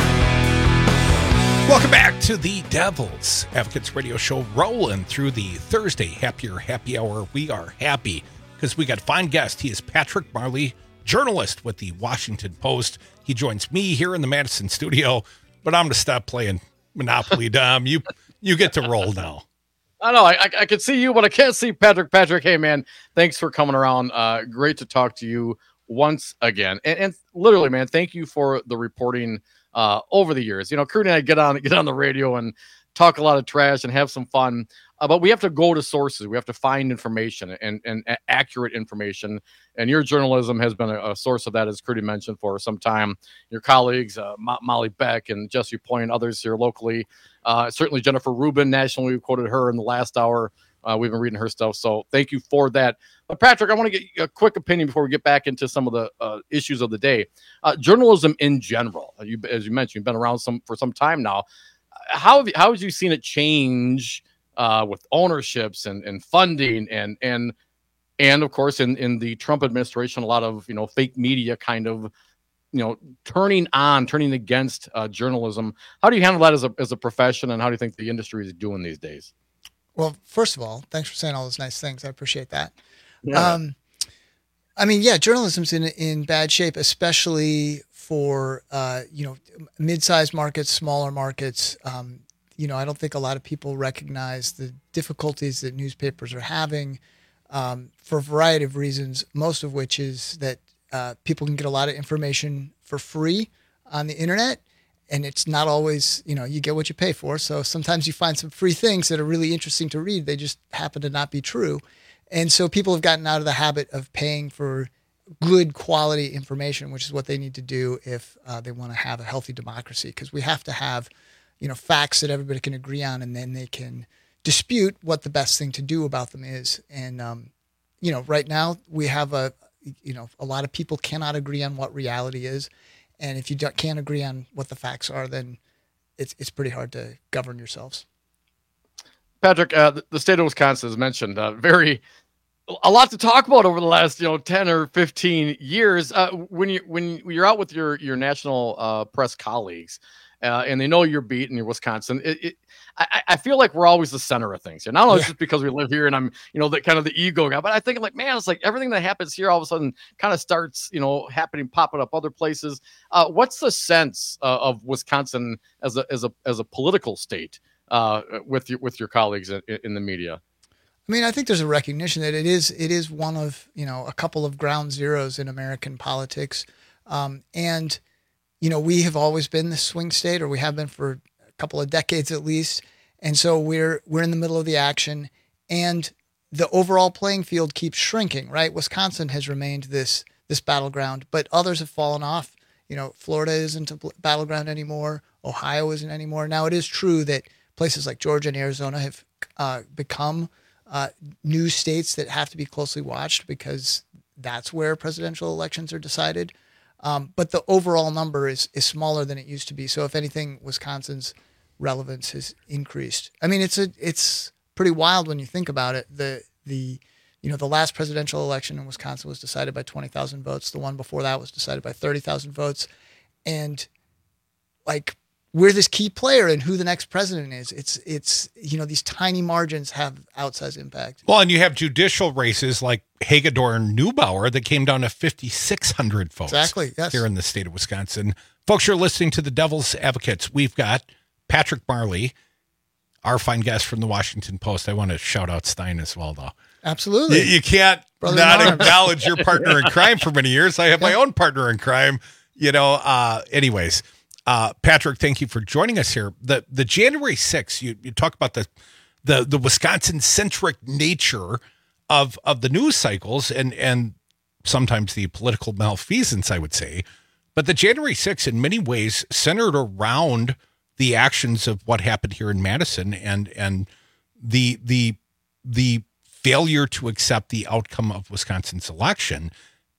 Welcome back to the Devil's Advocates radio show, rolling through the Thursday Happier Happy Hour. We are happy because we got a fine guest. He is Patrick Marley, journalist with the Washington Post. He joins me here in the Madison studio, but I'm going to stop playing Monopoly, Dom. You you get to roll now. I know. I, I I can see you, but I can't see Patrick. Patrick, hey, man, thanks for coming around. Uh, great to talk to you once again. And, and literally, man, thank you for the reporting uh, over the years. You know, Kurt and I get on, get on the radio and talk a lot of trash and have some fun. Uh, but we have to go to sources. We have to find information and, and uh, accurate information. And your journalism has been a, a source of that, as Crudy mentioned, for some time. Your colleagues, uh, Mo- Molly Beck and Jesse Point, others here locally. Uh, certainly Jennifer Rubin, nationally, we quoted her in the last hour. Uh, we've been reading her stuff. So thank you for that. But Patrick, I want to get a quick opinion before we get back into some of the uh, issues of the day. Uh, journalism in general, you, as you mentioned, you've been around some for some time now. How have you, how have you seen it change uh, with ownerships and, and funding and and and of course in, in the Trump administration, a lot of you know fake media kind of you know turning on, turning against uh, journalism. How do you handle that as a as a profession, and how do you think the industry is doing these days? Well, first of all, thanks for saying all those nice things. I appreciate that. Yeah. Um, I mean, yeah, journalism's in in bad shape, especially for uh, you know mid-sized markets, smaller markets. Um, you know, I don't think a lot of people recognize the difficulties that newspapers are having um, for a variety of reasons. Most of which is that uh, people can get a lot of information for free on the internet. And it's not always, you know, you get what you pay for. So sometimes you find some free things that are really interesting to read. They just happen to not be true. And so people have gotten out of the habit of paying for good quality information, which is what they need to do if uh, they want to have a healthy democracy. Because we have to have, you know, facts that everybody can agree on, and then they can dispute what the best thing to do about them is. And, um, you know, right now we have a, you know, a lot of people cannot agree on what reality is. And if you don't, can't agree on what the facts are, then it's it's pretty hard to govern yourselves. Patrick, uh, the, the state of Wisconsin, as mentioned, uh, very a lot to talk about over the last you know ten or fifteen years. Uh, when you when you're out with your your national uh, press colleagues, uh, and they know you're beat and you're Wisconsin, it, it, I, I feel like we're always the center of things. And not only Yeah. just because we live here and I'm you know the kind of the ego guy, but I think like man, it's like everything that happens here all of a sudden kind of starts you know happening, popping up other places. Uh, what's the sense uh, of Wisconsin as a as a as a political state uh, with your with your colleagues in, in the media? I mean, I think there's a recognition that it is it is one of you know a couple of ground zeros in American politics, um, and you know we have always been the swing state, or we have been for a couple of decades at least, and so we're we're in the middle of the action, and the overall playing field keeps shrinking. Right, Wisconsin has remained this this battleground, but others have fallen off. You know, Florida isn't a battleground anymore. Ohio isn't anymore. Now, it is true that places like Georgia and Arizona have uh, become Uh, new states that have to be closely watched because that's where presidential elections are decided. Um, but the overall number is is smaller than it used to be. So if anything, Wisconsin's relevance has increased. I mean, it's a it's pretty wild when you think about it. The the you know the last presidential election in Wisconsin was decided by twenty thousand votes. The one before that was decided by thirty thousand votes, and like. We're this key player in who the next president is. It's, it's you know, these tiny margins have outsized impact. Well, and you have judicial races like Hagedorn Neubauer that came down to fifty-six hundred votes. Exactly, yes. Here in the state of Wisconsin. Folks, you're listening to the Devil's Advocates. We've got Patrick Marley, our fine guest from the Washington Post. I want to shout out Stein as well, though. Absolutely. You, you can't Brother not in arms. acknowledge your partner in crime for many years. I have my own partner in crime, you know, uh, anyways. Uh, Patrick, thank you for joining us here. The the January sixth, you, you talk about the the the Wisconsin-centric nature of of the news cycles and and sometimes the political malfeasance, I would say. But the January sixth, in many ways, centered around the actions of what happened here in Madison and and the the the failure to accept the outcome of Wisconsin's election.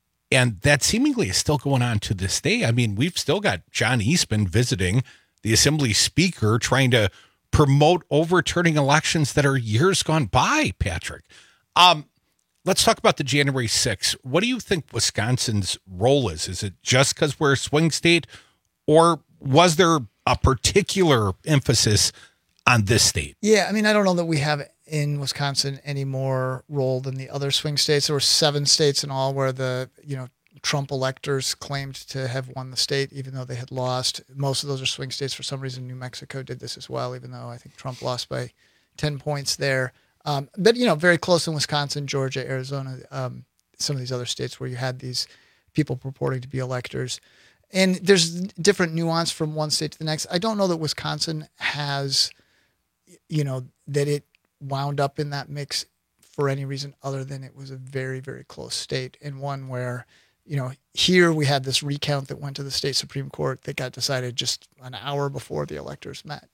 And that seemingly is still going on to this day. I mean, we've still got John Eastman visiting the Assembly Speaker, trying to promote overturning elections that are years gone by, Patrick. Um, let's talk about the January sixth. What do you think Wisconsin's role is? Is it just because we're a swing state, or was there a particular emphasis on this state? Yeah, I mean, I don't know that we have in Wisconsin any more role than the other swing states. There were seven states in all where the, you know, Trump electors claimed to have won the state, even though they had lost. Most of those are swing states. For some reason, New Mexico did this as well, even though I think Trump lost by ten points there. Um, but, you know, very close in Wisconsin, Georgia, Arizona, um, some of these other states where you had these people purporting to be electors. And there's different nuance from one state to the next. I don't know that Wisconsin has, you know, that it wound up in that mix for any reason other than it was a very, very close state, and one where, you know, here we had this recount that went to the state Supreme Court that got decided just an hour before the electors met.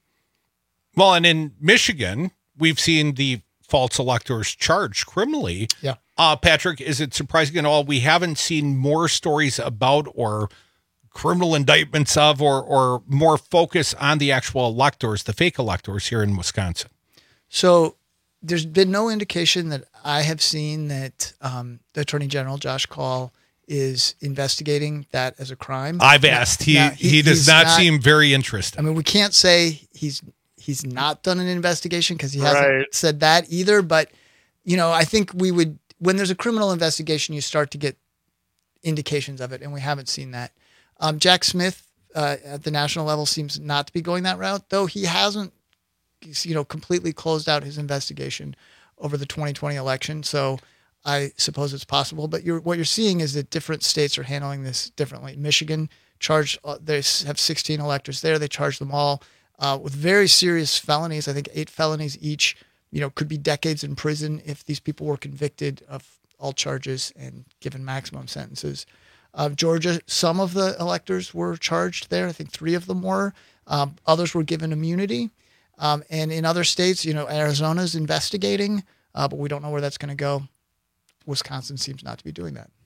Well, and in Michigan, we've seen the false electors charged criminally. Yeah. Uh, Patrick, is it surprising at all we haven't seen more stories about or criminal indictments of or or more focus on the actual electors, the fake electors here in Wisconsin? So there's been no indication that I have seen that um, the Attorney General, Josh Kaul, is investigating that as a crime. I've asked. He Now, he, he does he's not, seem very interested. I mean, we can't say he's he's not done an investigation because he hasn't Right. said that either. But, you know, I think we would, when there's a criminal investigation, you start to get indications of it, and we haven't seen that. Um, Jack Smith uh, at the national level seems not to be going that route, though he hasn't, you know, completely closed out his investigation over the twenty twenty election. So I suppose it's possible. But you're, what you're seeing is that different states are handling this differently. Michigan charged, uh, they have sixteen electors there. They charged them all uh, with very serious felonies. I think eight felonies each, you know, could be decades in prison if these people were convicted of all charges and given maximum sentences. Uh, Georgia, some of the electors were charged there. I think three of them were. Um, others were given immunity. Um, and in other states, you know, Arizona's investigating, uh, but we don't know where that's going to go. Wisconsin seems not to be doing that.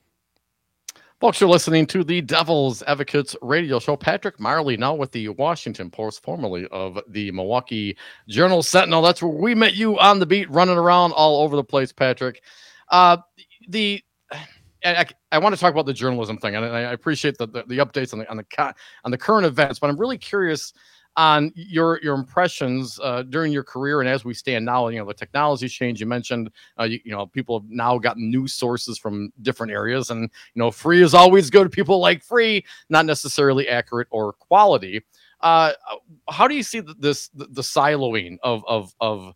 Folks, you're listening to the Devil's Advocates radio show. Patrick Marley, now with the Washington Post, formerly of the Milwaukee Journal-Sentinel. That's where we met you on the beat, running around all over the place, Patrick. Uh, the I, I want to talk about the journalism thing, and I appreciate the, the, the updates on the on the on the current events, but I'm really curious on your your impressions uh, during your career and as we stand now. You know, the technology's changed. You mentioned uh, you, you know people have now gotten news sources from different areas, and you know free is always good. People like free, not necessarily accurate or quality. Uh, how do you see this the, the siloing of of of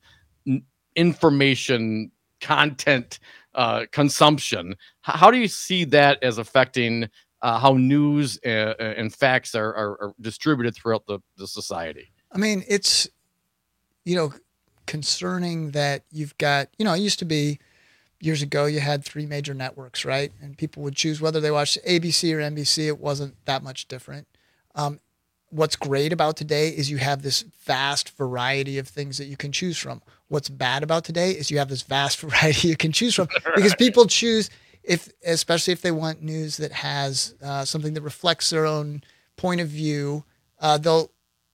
information content uh, consumption? How do you see that as affecting Uh, how news uh, and facts are, are, are distributed throughout the, the society? I mean, it's, you know, concerning that you've got, you know, it used to be years ago, you had three major networks, right? And people would choose whether they watched A B C or N B C. It wasn't that much different. Um, what's great about today is you have this vast variety of things that you can choose from. What's bad about today is you have this vast variety you can choose from because people choose, if especially if they want news that has uh, something that reflects their own point of view, uh, they'll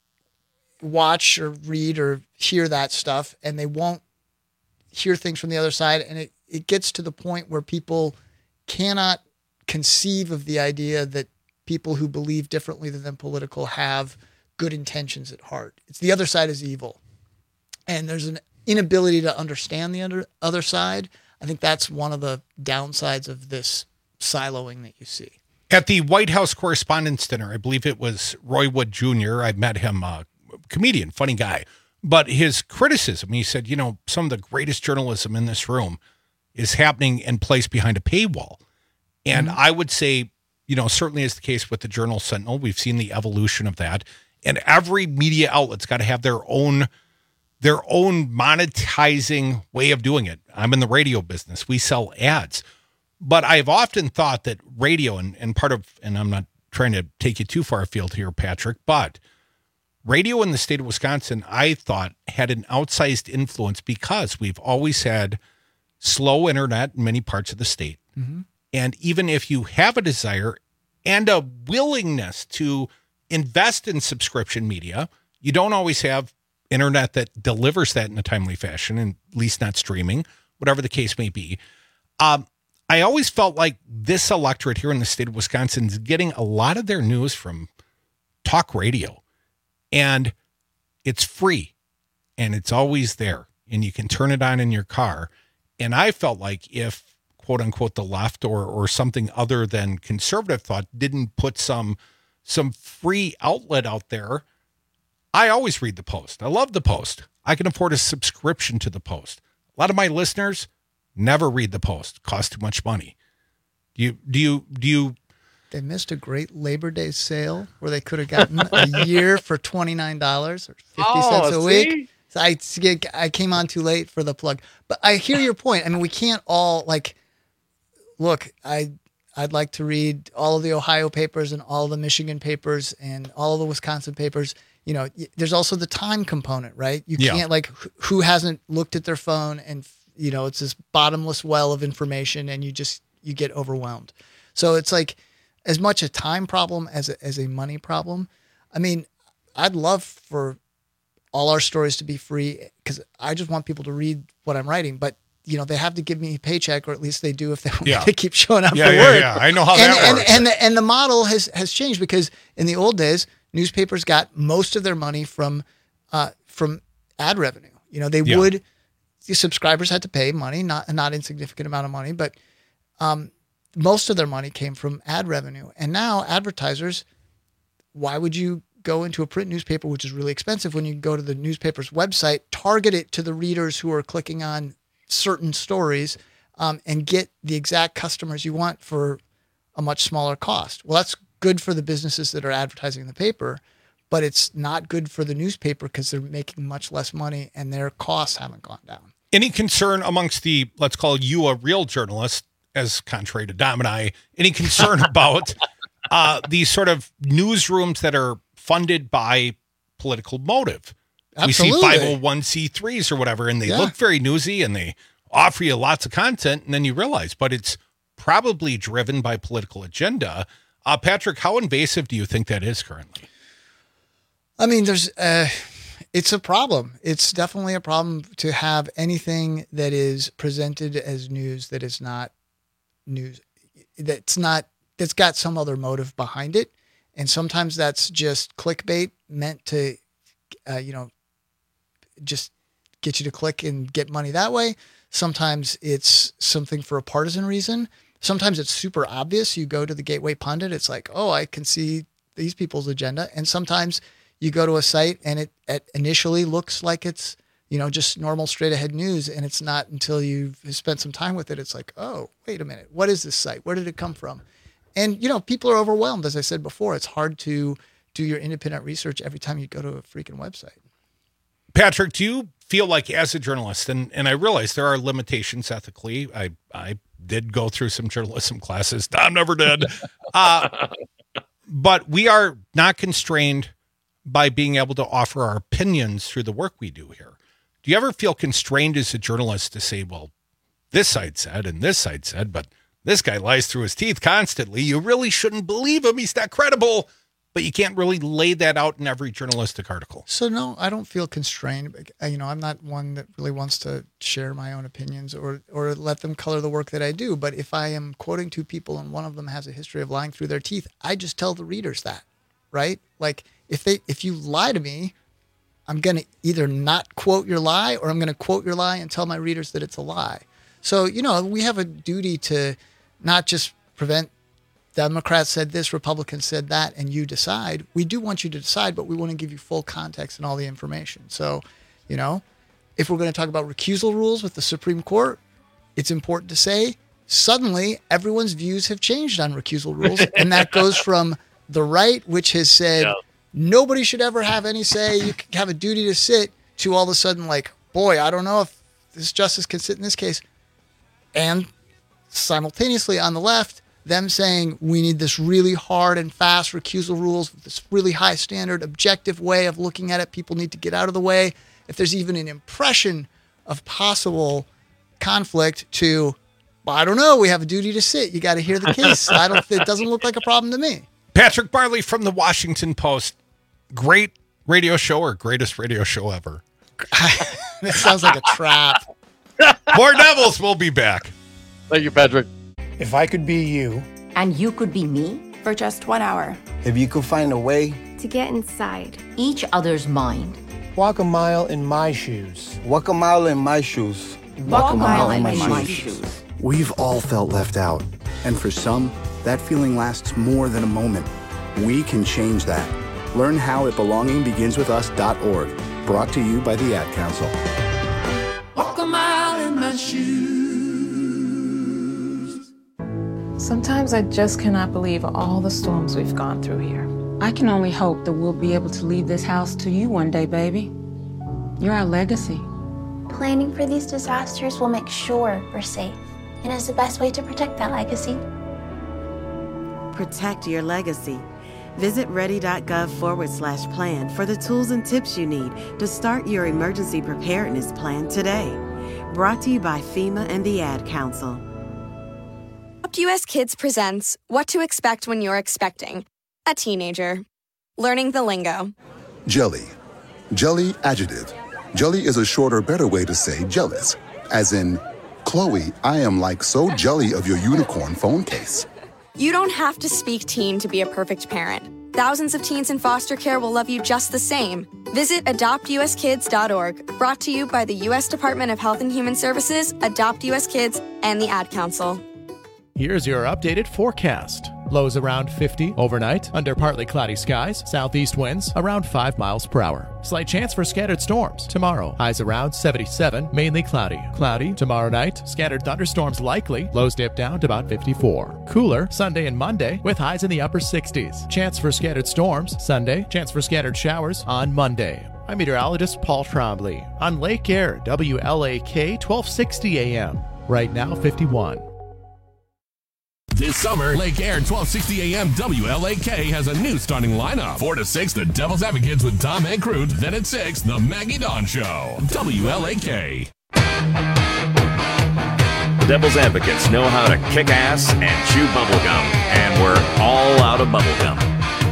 watch or read or hear that stuff, and they won't hear things from the other side. And it, it gets to the point where people cannot conceive of the idea that people who believe differently than them political have good intentions at heart. It's the other side is evil. And there's an inability to understand the other, other side. I think that's one of the downsides of this siloing that you see. At the White House Correspondents' Dinner, I believe it was Roy Wood Junior I met him, uh, comedian, funny guy. But his criticism, he said, you know, some of the greatest journalism in this room is happening and placed behind a paywall. And mm-hmm. I would say, you know, certainly is the case with the Journal-Sentinel. We've seen the evolution of that. And every media outlet's got to have their own their own monetizing way of doing it. I'm in the radio business. We sell ads. But I've often thought that radio, and, and part of, and I'm not trying to take you too far afield here, Patrick, but radio in the state of Wisconsin, I thought, had an outsized influence because we've always had slow internet in many parts of the state. Mm-hmm. And even if you have a desire and a willingness to invest in subscription media, you don't always have internet that delivers that in a timely fashion, and at least not streaming, whatever the case may be. Um, I always felt like this electorate here in the state of Wisconsin is getting a lot of their news from talk radio, and it's free and it's always there and you can turn it on in your car. And I felt like if quote unquote the left or, or something other than conservative thought didn't put some, some free outlet out there, I always read the Post. I love the Post. I can afford a subscription to the Post. A lot of my listeners never read the Post. Costs too much money. Do you, do you, do you? They missed a great Labor Day sale where they could have gotten a year for twenty-nine dollars or fifty oh, cents a see? week. So I, I came on too late for the plug, but I hear your point. I mean, we can't all like, look, I, I'd like to read all of the Ohio papers and all the Michigan papers and all of the Wisconsin papers. You know, there's also the time component, right? You Yeah. can't like, who hasn't looked at their phone and, you know, it's this bottomless well of information and you just, you get overwhelmed. So it's like as much a time problem as a, as a money problem. I mean, I'd love for all our stories to be free because I just want people to read what I'm writing, but you know, they have to give me a paycheck, or at least they do if they want Yeah. me to keep showing up Yeah, for yeah, work. yeah. I know how and, that and, works. And the, and the model has, has changed because in the old days, newspapers got most of their money from uh, from ad revenue. You know, they Yeah. would, the subscribers had to pay money, not a not insignificant amount of money, but um, most of their money came from ad revenue. And now advertisers, why would you go into a print newspaper, which is really expensive, when you go to the newspaper's website, target it to the readers who are clicking on certain stories, um, and get the exact customers you want for a much smaller cost? Well, that's good for the businesses that are advertising in the paper, but it's not good for the newspaper because they're making much less money and their costs haven't gone down. Any concern amongst the, let's call you a real journalist, as contrary to Dom and I, any concern about uh, these sort of newsrooms that are funded by political motive? Absolutely. We see five oh one c threes or whatever, and they Yeah. look very newsy and they offer you lots of content, and then you realize, but it's probably driven by political agenda. Uh, Patrick, how invasive do you think that is currently? I mean, there's, uh, it's a problem. It's definitely a problem to have anything that is presented as news that is not news, that's not, that's got some other motive behind it. And sometimes that's just clickbait meant to, uh, you know, just get you to click and get money that way. Sometimes it's something for a partisan reason. Sometimes it's super obvious. You go to the Gateway Pundit, it's like, oh, I can see these people's agenda. And sometimes you go to a site and it, it initially looks like it's, you know, just normal straight ahead news. And it's not until you've spent some time with it. It's like, oh, wait a minute. What is this site? Where did it come from? And, you know, people are overwhelmed. As I said before, it's hard to do your independent research every time you go to a freaking website. Patrick, do you feel like as a journalist, and, and I realize there are limitations ethically. I, I did go through some journalism classes. Tom never did. Uh, but we are not constrained by being able to offer our opinions through the work we do here. Do you ever feel constrained as a journalist to say, well, this side said and this side said, but this guy lies through his teeth constantly. You really shouldn't believe him. He's not credible. But you can't really lay that out in every journalistic article. So no, I don't feel constrained. You know, I'm not one that really wants to share my own opinions or or let them color the work that I do. But if I am quoting two people and one of them has a history of lying through their teeth, I just tell the readers that, right? Like if they if you lie to me, I'm going to either not quote your lie or I'm going to quote your lie and tell my readers that it's a lie. So, you know, we have a duty to not just prevent Democrats said this, Republicans said that, and you decide. We do want you to decide, but we want to give you full context and all the information. So, you know, if we're going to talk about recusal rules with the Supreme Court, it's important to say suddenly everyone's views have changed on recusal rules. And that goes from the right, which has said yeah. nobody should ever have any say, you have a duty to sit, to all of a sudden like, boy, I don't know if this justice can sit in this case. And simultaneously on the left, them saying we need this really hard and fast recusal rules, this really high standard, objective way of looking at it. People need to get out of the way. If there's even an impression of possible conflict to, well, I don't know, we have a duty to sit. You got to hear the case. I don't. It doesn't look like a problem to me. Patrick Barley from the Washington Post. Great radio show or greatest radio show ever? That sounds like a trap. More Devils will be back. Thank you, Patrick. If I could be you. And you could be me? For just one hour. If you could find a way. To get inside. Each other's mind. Walk a mile in my shoes. Walk a mile in my shoes. Walk, Walk a mile, mile in, in my, my shoes. shoes. We've all felt left out. And for some, that feeling lasts more than a moment. We can change that. Learn how at belonging begins with us dot org. Brought to you by the Ad Council. Walk a mile in my shoes. Sometimes I just cannot believe all the storms we've gone through here. I can only hope that we'll be able to leave this house to you one day, baby. You're our legacy. Planning for these disasters will make sure we're safe, and is the best way to protect that legacy. Protect your legacy. Visit ready.gov forward slash plan for the tools and tips you need to start your emergency preparedness plan today. Brought to you by FEMA and the Ad Council. U S Kids presents What to Expect When You're Expecting a Teenager. Learning the lingo. Jelly. Jelly adjective. Jelly is a shorter, better way to say jealous. As in, Chloe, I am like so jelly of your unicorn phone case. You don't have to speak teen to be a perfect parent. thousands of teens in foster care will love you just the same. Visit adopt u s kids dot org, brought to you by the U S Department of Health and Human Services, Adopt U S Kids, and the Ad Council. Here's your updated forecast. Lows around fifty overnight, under partly cloudy skies, southeast winds around five miles per hour. Slight chance for scattered storms tomorrow. Highs around seventy-seven, mainly cloudy. Cloudy tomorrow night, scattered thunderstorms likely. Lows dip down to about fifty-four. Cooler Sunday and Monday with highs in the upper sixties. Chance for scattered storms Sunday, chance for scattered showers on Monday. I'm meteorologist Paul Trombley on Lake Air, W L A K twelve sixty A M. Right now, fifty-one. This summer, Lake Air twelve sixty A M W L A K has a new starting lineup. four to six, the Devil's Advocates with Tom and Crude. Then at six, the Maggie Dawn Show. W L A K. The Devil's Advocates know how to kick ass and chew bubblegum, and we're all out of bubblegum.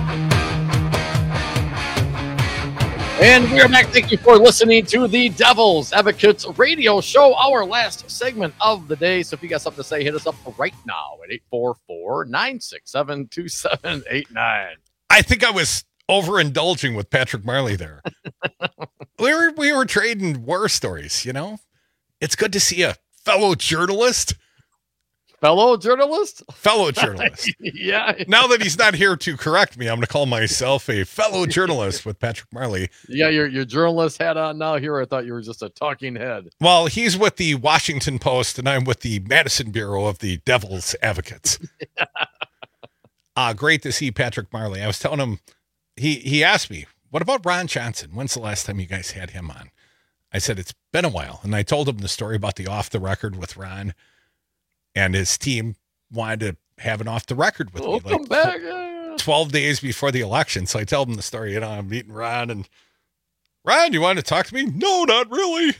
And we are back. Thank you for listening to the Devil's Advocates radio show, our last segment of the day. So if you got something to say, hit us up right now at eight four four, nine six seven, two seven eight nine. I think I was overindulging with Patrick Marley there. we were we were trading war stories, you know? It's good to see a fellow journalist. Fellow journalist? Fellow journalist. Yeah. Now that he's not here to correct me, I'm going to call myself a fellow journalist with Patrick Marley. Yeah, your your journalist hat on now. Here I thought you were just a talking head. Well, he's with the Washington Post, and I'm with the Madison Bureau of the Devil's Advocates. yeah. uh, great to see Patrick Marley. I was telling him, he, he asked me, what about Ron Johnson? When's the last time you guys had him on? I said, it's been a while. And I told him the story about the off the record with Ron. And his team wanted to have an off the record with Welcome me like back. Yeah. twelve days before the election. So I tell them the story, you know, I'm meeting Ron and Ron, you want to talk to me? No, not really.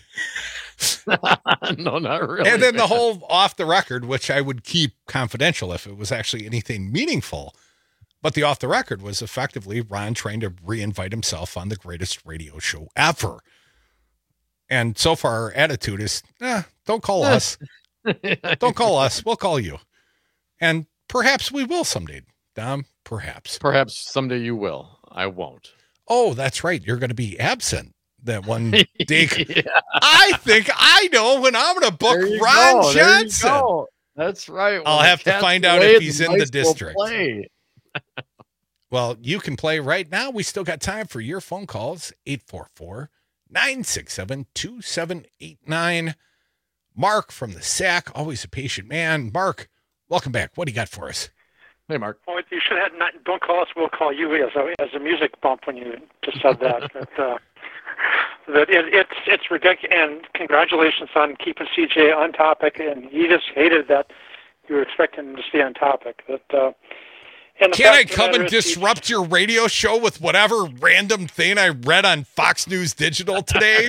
no, not really. And then the whole off the record, which I would keep confidential if it was actually anything meaningful. But the off the record was effectively Ron trying to reinvite himself on the greatest radio show ever. And so far our attitude is, eh, don't call us. Don't call us. We'll call you. And perhaps we will someday, Dom. Perhaps. Perhaps someday you will. I won't. Oh, that's right. You're going to be absent that one day. yeah. I think I know when I'm going to book Ron go. Johnson. That's right. When I'll have to find out if he's in the district. Well, you can play right now. We still got time for your phone calls. eight four four, nine six seven, two seven eight nine. Mark from the S A C, always a patient man. Mark, welcome back. What do you got for us? Hey, Mark. Well, you should have not. Don't call us. We'll call you as a as a music bump when you just said that. but, uh, that it, it's it's ridiculous. And congratulations on keeping C J on topic. And he just hated that you were expecting him to stay on topic. That. Uh, Can't I come and disrupt your radio show with whatever random thing I read on Fox News Digital today?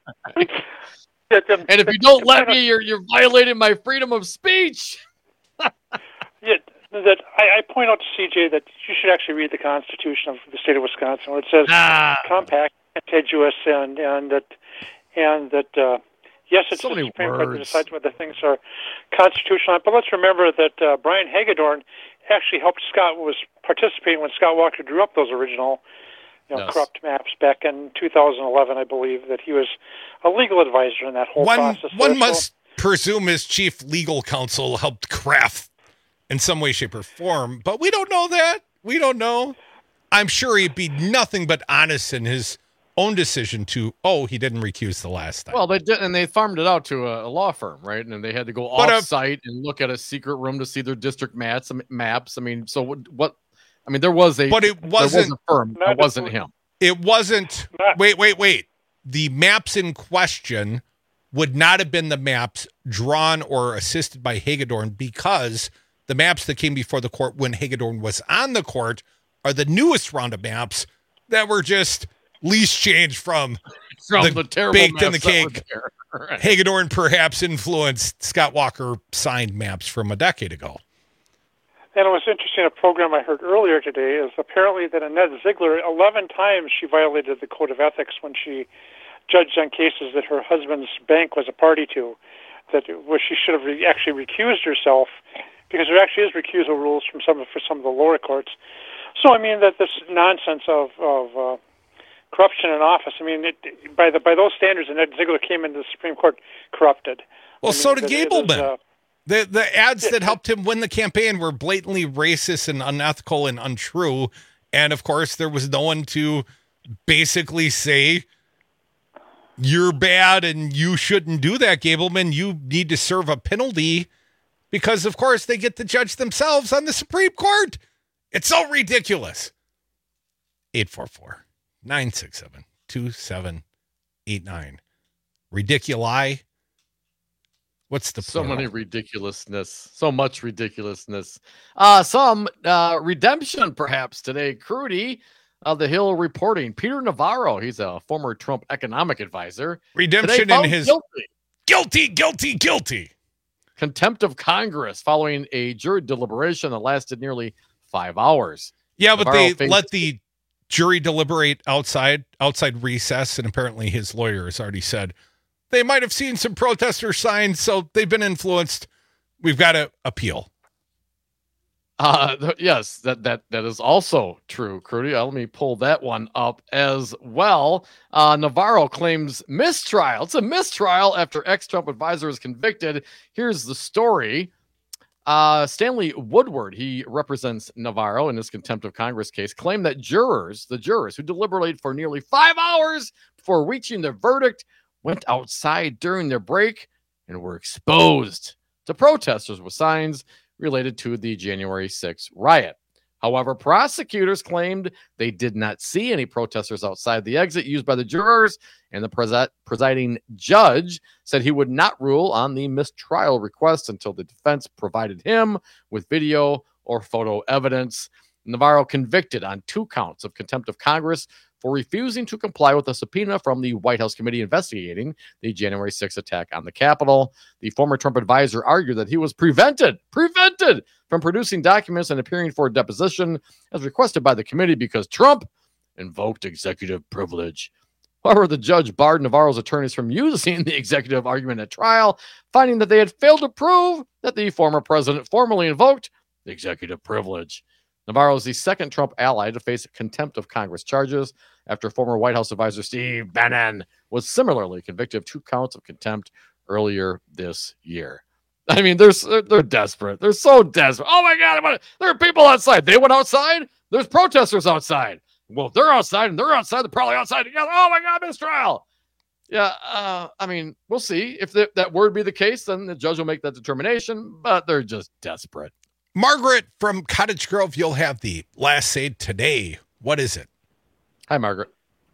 And if you don't let me, you're you're violating my freedom of speech. yeah, that I, I point out to C J that you should actually read the Constitution of the state of Wisconsin, where it says ah. compact, contiguous, and and that and that uh, yes, it's so the many Supreme words. Court that decides whether things are constitutional. But let's remember that uh, Brian Hagedorn actually helped Scott was participating when Scott Walker drew up those original. You know, yes. corrupt maps back in two thousand eleven, I believe, that he was a legal advisor in that whole one, process. One there. must so, presume his chief legal counsel helped craft in some way, shape, or form, but we don't know that. We don't know. I'm sure he'd be nothing but honest in his own decision to, oh, he didn't recuse the last time. Well, they did, and they farmed it out to a, a law firm, right? And they had to go But, uh, off-site and look at a secret room to see their district maps. maps. I mean, so what... what I mean, there was a, but it wasn't was a firm. It wasn't him. It wasn't. Wait, wait, wait. The maps in question would not have been the maps drawn or assisted by Hagedorn, because the maps that came before the court when Hagedorn was on the court are the newest round of maps that were just lease change from, from the, the terrible baked in the maps that were cake. there. Right. Hagedorn perhaps influenced Scott Walker signed maps from a decade ago. And it was interesting, a program I heard earlier today is apparently that Annette Ziegler, eleven times she violated the code of ethics when she judged on cases that her husband's bank was a party to, that where she should have re- actually recused herself, because there actually is recusal rules from some of, for some of the lower courts. So I mean that this nonsense of of uh, corruption in office. I mean, it, by the by those standards, and Ed Ziegler came into the Supreme Court corrupted. Well, I mean, so did it, Gableman. It is, uh, the the ads that helped him win the campaign were blatantly racist and unethical and untrue. And of course, there was no one to basically say, you're bad and you shouldn't do that, Gableman. You need to serve a penalty, because, of course, they get to judge themselves on the Supreme Court. It's so ridiculous. eight four four, nine six seven, two seven eight nine. Ridiculi. What's the so plural? many ridiculousness, so much ridiculousness. Uh, some uh, redemption, perhaps today. Crudy of the Hill reporting. Peter Navarro, he's a former Trump economic advisor. Redemption in his guilty. guilty, guilty, guilty. Contempt of Congress following a jury deliberation that lasted nearly five hours. Yeah, but Navarro they faced- let the jury deliberate outside outside recess, and apparently his lawyer has already said they might have seen some protester signs, so they've been influenced. We've got to appeal. Uh, th- yes, that, that, that is also true, Crudy. Uh, let me pull that one up as well. Uh, Navarro claims mistrial. It's a mistrial after ex-Trump advisor is convicted. Here's the story. Uh, Stanley Woodward, he represents Navarro in this contempt of Congress case, claimed that jurors, the jurors who deliberated for nearly five hours before reaching their verdict, went outside during their break and were exposed to protesters with signs related to the January sixth riot. However, prosecutors claimed they did not see any protesters outside the exit used by the jurors, and the presi- presiding judge said he would not rule on the mistrial request until the defense provided him with video or photo evidence. Navarro convicted on two counts of contempt of Congress for refusing to comply with a subpoena from the White House committee investigating the January sixth attack on the Capitol. The former Trump advisor argued that he was prevented, prevented from producing documents and appearing for a deposition as requested by the committee because Trump invoked executive privilege. However, the judge barred Navarro's attorneys from using the executive argument at trial, finding that they had failed to prove that the former president formally invoked the executive privilege. Navarro is the second Trump ally to face contempt of Congress charges after former White House advisor Steve Bannon was similarly convicted of two counts of contempt earlier this year. I mean, they're, they're desperate. They're so desperate. Oh, my God. There are people outside. They went outside. There's protesters outside. Well, if they're outside and they're outside, they're probably outside together. Oh, my God, mistrial. Yeah, uh, I mean, we'll see. If the, that were to be the case, then the judge will make that determination, but they're just desperate. Margaret from Cottage Grove, you'll have the last say today. What is it? Hi, Margaret.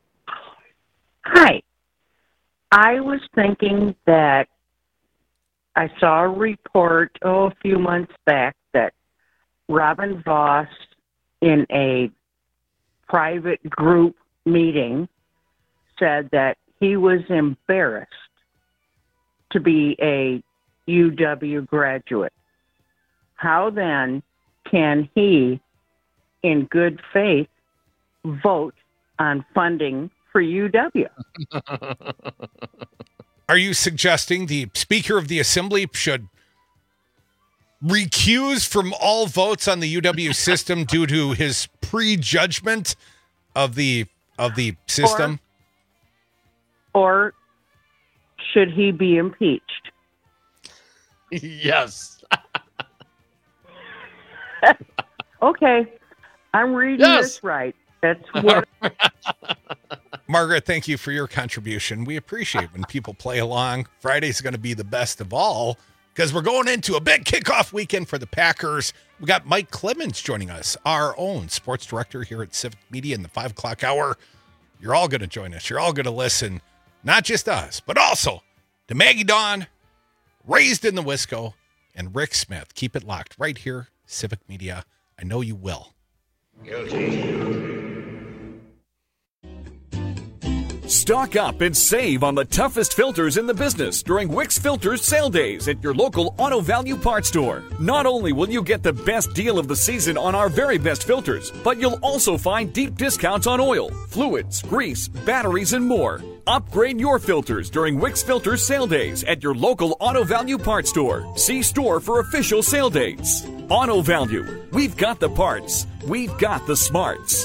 Hi. I was thinking that I saw a report, oh, a few months back that Robin Vos in a private group meeting said that he was embarrassed to be a U W graduate. How then can he, in good faith, vote on funding for U W? Are you suggesting the Speaker of the Assembly should recuse from all votes on the U W system due to his prejudgment of the of the system? Or, or should he be impeached? Yes. Okay, I'm reading Yes. this right. That's what. Margaret, thank you for your contribution. We appreciate when people play along. Friday's going to be the best of all because we're going into a big kickoff weekend for the Packers. We got Mike Clemens joining us, our own sports director here at Civic Media in the five o'clock hour. You're all going to join us. You're all going to listen, not just us, but also to Maggie Dawn, Raised in the Wisco, and Rick Smith. Keep it locked right here, Civic Media. I know you will. Stock up and save on the toughest filters in the business during Wix Filters sale days at your local Auto Value Parts store. Not only will you get the best deal of the season on our very best filters, but you'll also find deep discounts on oil, fluids, grease, batteries, and more. Upgrade your filters during Wix Filters sale days at your local Auto Value Parts store. See store for official sale dates. Auto Value. We've got the parts. We've got the smarts.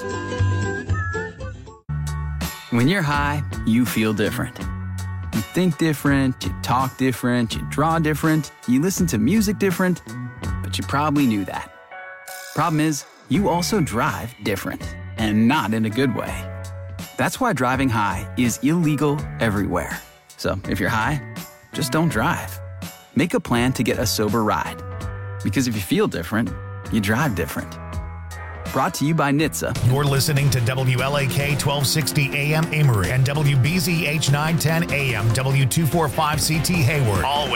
When you're high, you feel different. You think different, you talk different, you draw different, you listen to music different, but you probably knew that. Problem is, you also drive different, and not in a good way. That's why driving high is illegal everywhere. So if you're high, just don't drive. Make a plan to get a sober ride. Because if you feel different, you drive different. Brought to you by N H T S A. You're listening to W L A K twelve sixty A M Amory and W B Z H nine ten A M W two forty-five C T Hayward. Always